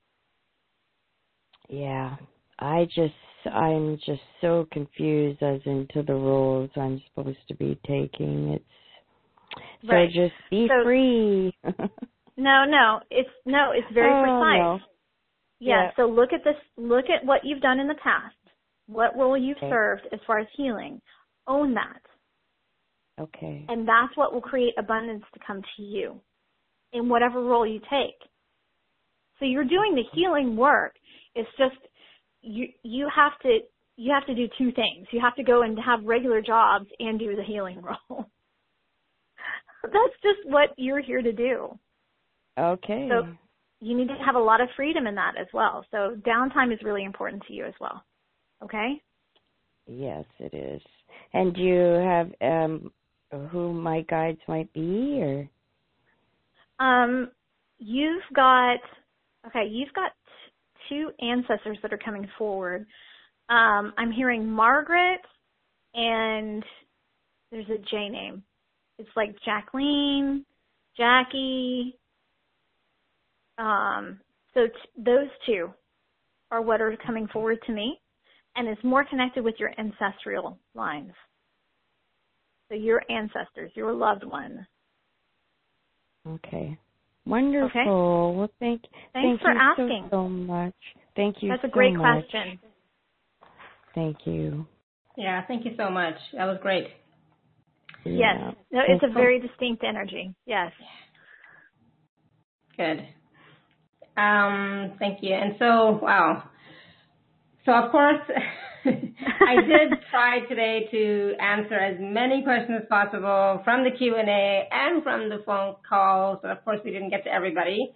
Yeah, I'm just so confused as into the roles I'm supposed to be taking. It's so right. Just be free. No, it's very precise. No. Yeah, so look at what you've done in the past. What role you've served as far as healing. Own that. Okay. And that's what will create abundance to come to you in whatever role you take. So you're doing the healing work. It's just you have to do two things. You have to go and have regular jobs and do the healing role. That's just what you're here to do. Okay. So you need to have a lot of freedom in that as well. So downtime is really important to you as well. Okay? Yes, it is. And do you have who my guides might be, or? You've got two ancestors that are coming forward. I'm hearing Margaret, and there's a J name. It's like Jacqueline, Jackie. So those two are what are coming forward to me, and it's more connected with your ancestral lines. So your ancestors, your loved ones. Okay. Wonderful. Okay. Well, thank for you asking. so much. Thank you. That's a great question. Thank you. Yeah, thank you so much. That was great. Yes. No, it's a very distinct energy. Yes. Good. Thank you. And so, wow. So, of course, I did try today to answer as many questions as possible from the Q&A and from the phone calls. And, of course, we didn't get to everybody.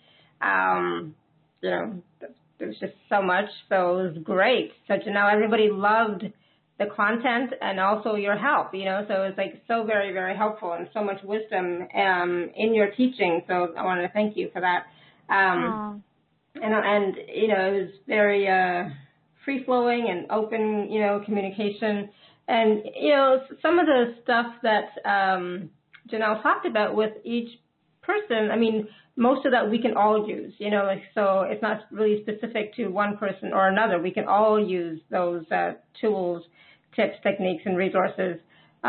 There's just so much. So it was great. So, everybody loved the content and also your help, so it's like so very, very helpful and so much wisdom in your teaching. So I wanted to thank you for that. And it was very free-flowing and open, communication. And, some of the stuff that Janelle talked about with each person, most of that we can all use, so it's not really specific to one person or another. We can all use those tools, tips, techniques, and resources. So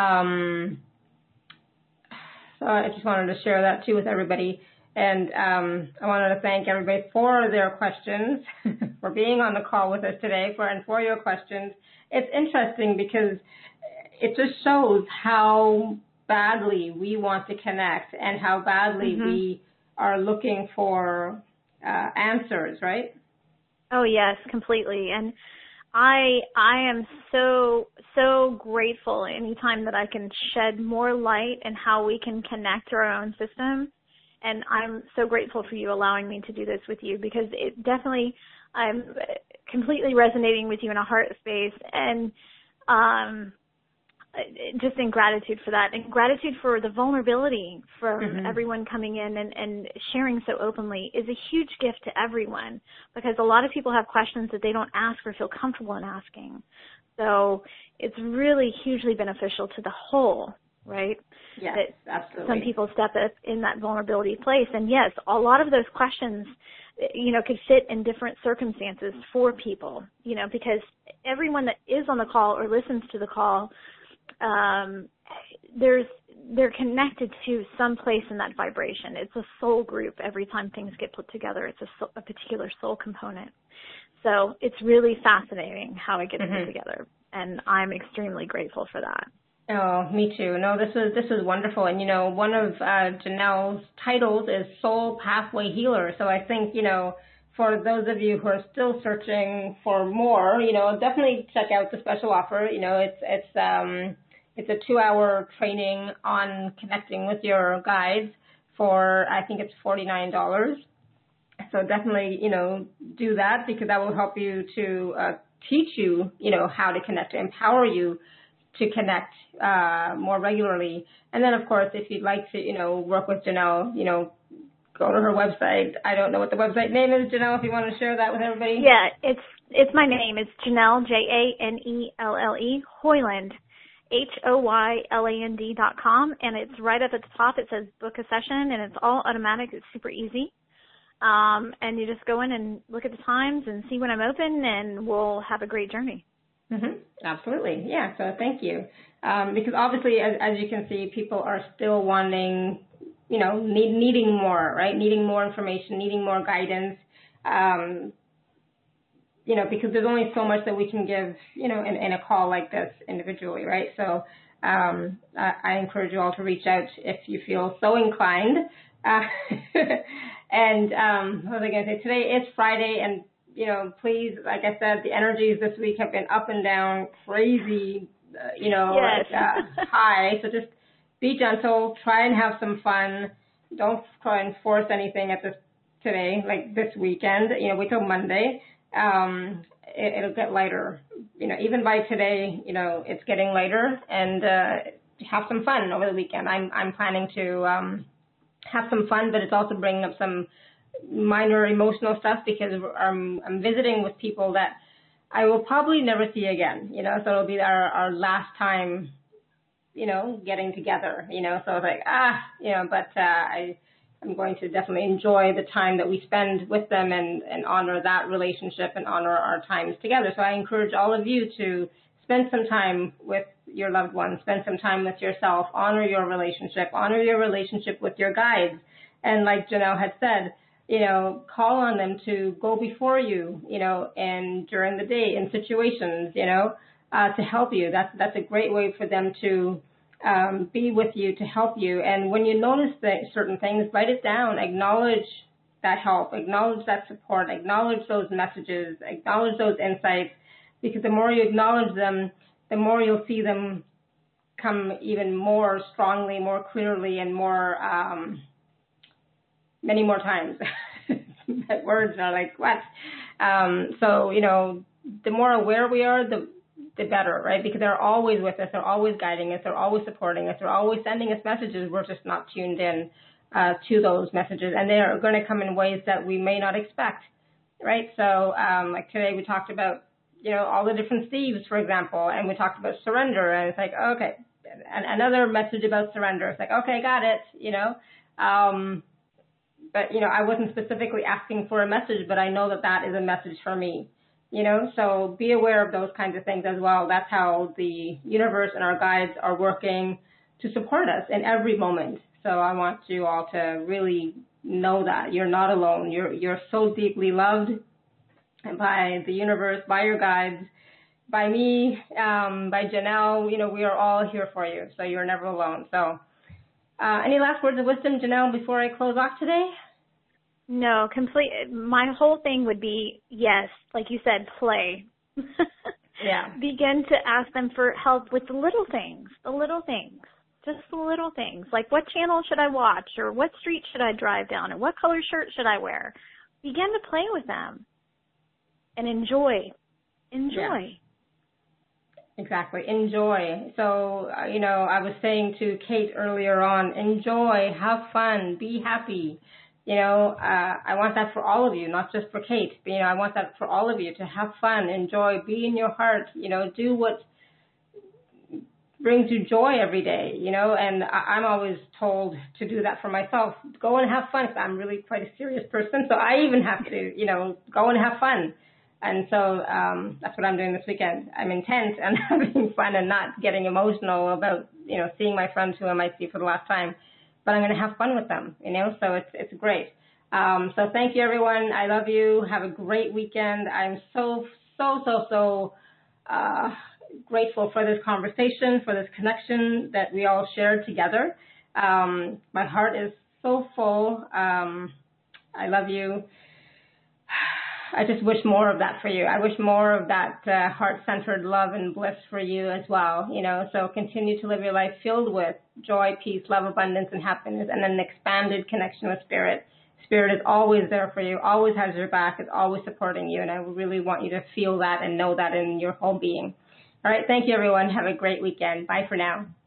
I just wanted to share that too with everybody. And I wanted to thank everybody for their questions, for being on the call with us today, for your questions. It's interesting because, it just shows how badly we want to connect and how badly we are looking for answers, right? Oh, yes, completely. And I am so grateful anytime that I can shed more light in how we can connect to our own system. And I'm so grateful for you allowing me to do this with you, because it definitely, I'm completely resonating with you in a heart space, and just in gratitude for that, and gratitude for the vulnerability from everyone coming in and sharing so openly is a huge gift to everyone, because a lot of people have questions that they don't ask or feel comfortable in asking. So it's really hugely beneficial to the whole, right? Yes, that absolutely. Some people step up in that vulnerability place. And yes, a lot of those questions, could fit in different circumstances for people, because everyone that is on the call or listens to the call, they're connected to some place in that vibration. It's a soul group. Every time things get put together, it's a particular soul component. So it's really fascinating how it gets put together, and I'm extremely grateful for that. Oh, me too. No, this is wonderful. And, one of Janelle's titles is Soul Pathway Healer. So I think, for those of you who are still searching for more, definitely check out the special offer. It's a 2-hour training on connecting with your guides for, I think it's $49. So definitely, do that, because that will help you to teach you, how to connect, to empower you to connect more regularly. And then, of course, if you'd like to, work with Janelle, go to her website. I don't know what the website name is, Janelle, if you want to share that with everybody. Yeah, it's my name. It's Janelle, Janelle, Hoyland, HOYLAND.com, and it's right up at the top. It says book a session, and it's all automatic. It's super easy. And you just go in and look at the times and see when I'm open, and we'll have a great journey. Absolutely. Yeah. So thank you. Because obviously, as you can see, people are still wanting, needing more, right? Needing more information, needing more guidance. Because there's only so much that we can give, in a call like this individually, right? So I encourage you all to reach out if you feel so inclined. And what was I going to say? Today is Friday, and please, like I said, the energies this week have been up and down, crazy, high. So just be gentle, try and have some fun. Don't try and force anything at today, like this weekend. Wait till Monday. It'll get lighter. Even by today, it's getting lighter, and have some fun over the weekend. I'm planning to have some fun, but it's also bringing up some minor emotional stuff, because I'm visiting with people that I will probably never see again, so it'll be our last time, getting together, so it's like, but I'm going to definitely enjoy the time that we spend with them and honor that relationship and honor our times together. So I encourage all of you to spend some time with your loved ones, spend some time with yourself, honor your relationship with your guides. And like Janelle had said, call on them to go before you, and during the day in situations, to help you. That's a great way for them to be with you, to help you. And when you notice certain things, write it down, acknowledge that help, acknowledge that support, acknowledge those messages, acknowledge those insights, because the more you acknowledge them, the more you'll see them come even more strongly, more clearly, and more, many more times. Words are like, what? So, the more aware we are, the better, right? Because they're always with us. They're always guiding us. They're always supporting us. They're always sending us messages. We're just not tuned in to those messages. And they are going to come in ways that we may not expect, right? So like today we talked about, all the different thieves, for example, and we talked about surrender. And it's like, okay, and another message about surrender. It's like, okay, got it, But, I wasn't specifically asking for a message, but I know that is a message for me. So be aware of those kinds of things as well. That's how the universe and our guides are working to support us in every moment. So I want you all to really know that you're not alone. You're so deeply loved by the universe, by your guides. by me, by Janelle. We are all here for you, so you're never alone. So any last words of wisdom, Janelle, before I close off today? No, my whole thing would be, yes, like you said, play. Yeah. Begin to ask them for help with the little things, just the little things. Like, what channel should I watch, or what street should I drive down, or what color shirt should I wear? Begin to play with them and enjoy. Yeah. Exactly. Enjoy. So, I was saying to Kate earlier on, enjoy, have fun, be happy. I want that for all of you, not just for Kate. But, I want that for all of you, to have fun, enjoy, be in your heart, do what brings you joy every day, and I'm always told to do that for myself. Go and have fun, because I'm really quite a serious person. So I even have to, go and have fun. And so that's what I'm doing this weekend. I'm intent on having fun and not getting emotional about, seeing my friends who I might see for the last time. But I'm going to have fun with them, so it's great. So thank you, everyone. I love you. Have a great weekend. I'm so grateful for this conversation, for this connection that we all shared together. My heart is so full. I love you. I just wish more of that for you. I wish more of that heart-centered love and bliss for you as well. So continue to live your life filled with joy, peace, love, abundance, and happiness, and an expanded connection with Spirit. Spirit is always there for you, always has your back, is always supporting you, and I really want you to feel that and know that in your whole being. All right, thank you, everyone. Have a great weekend. Bye for now.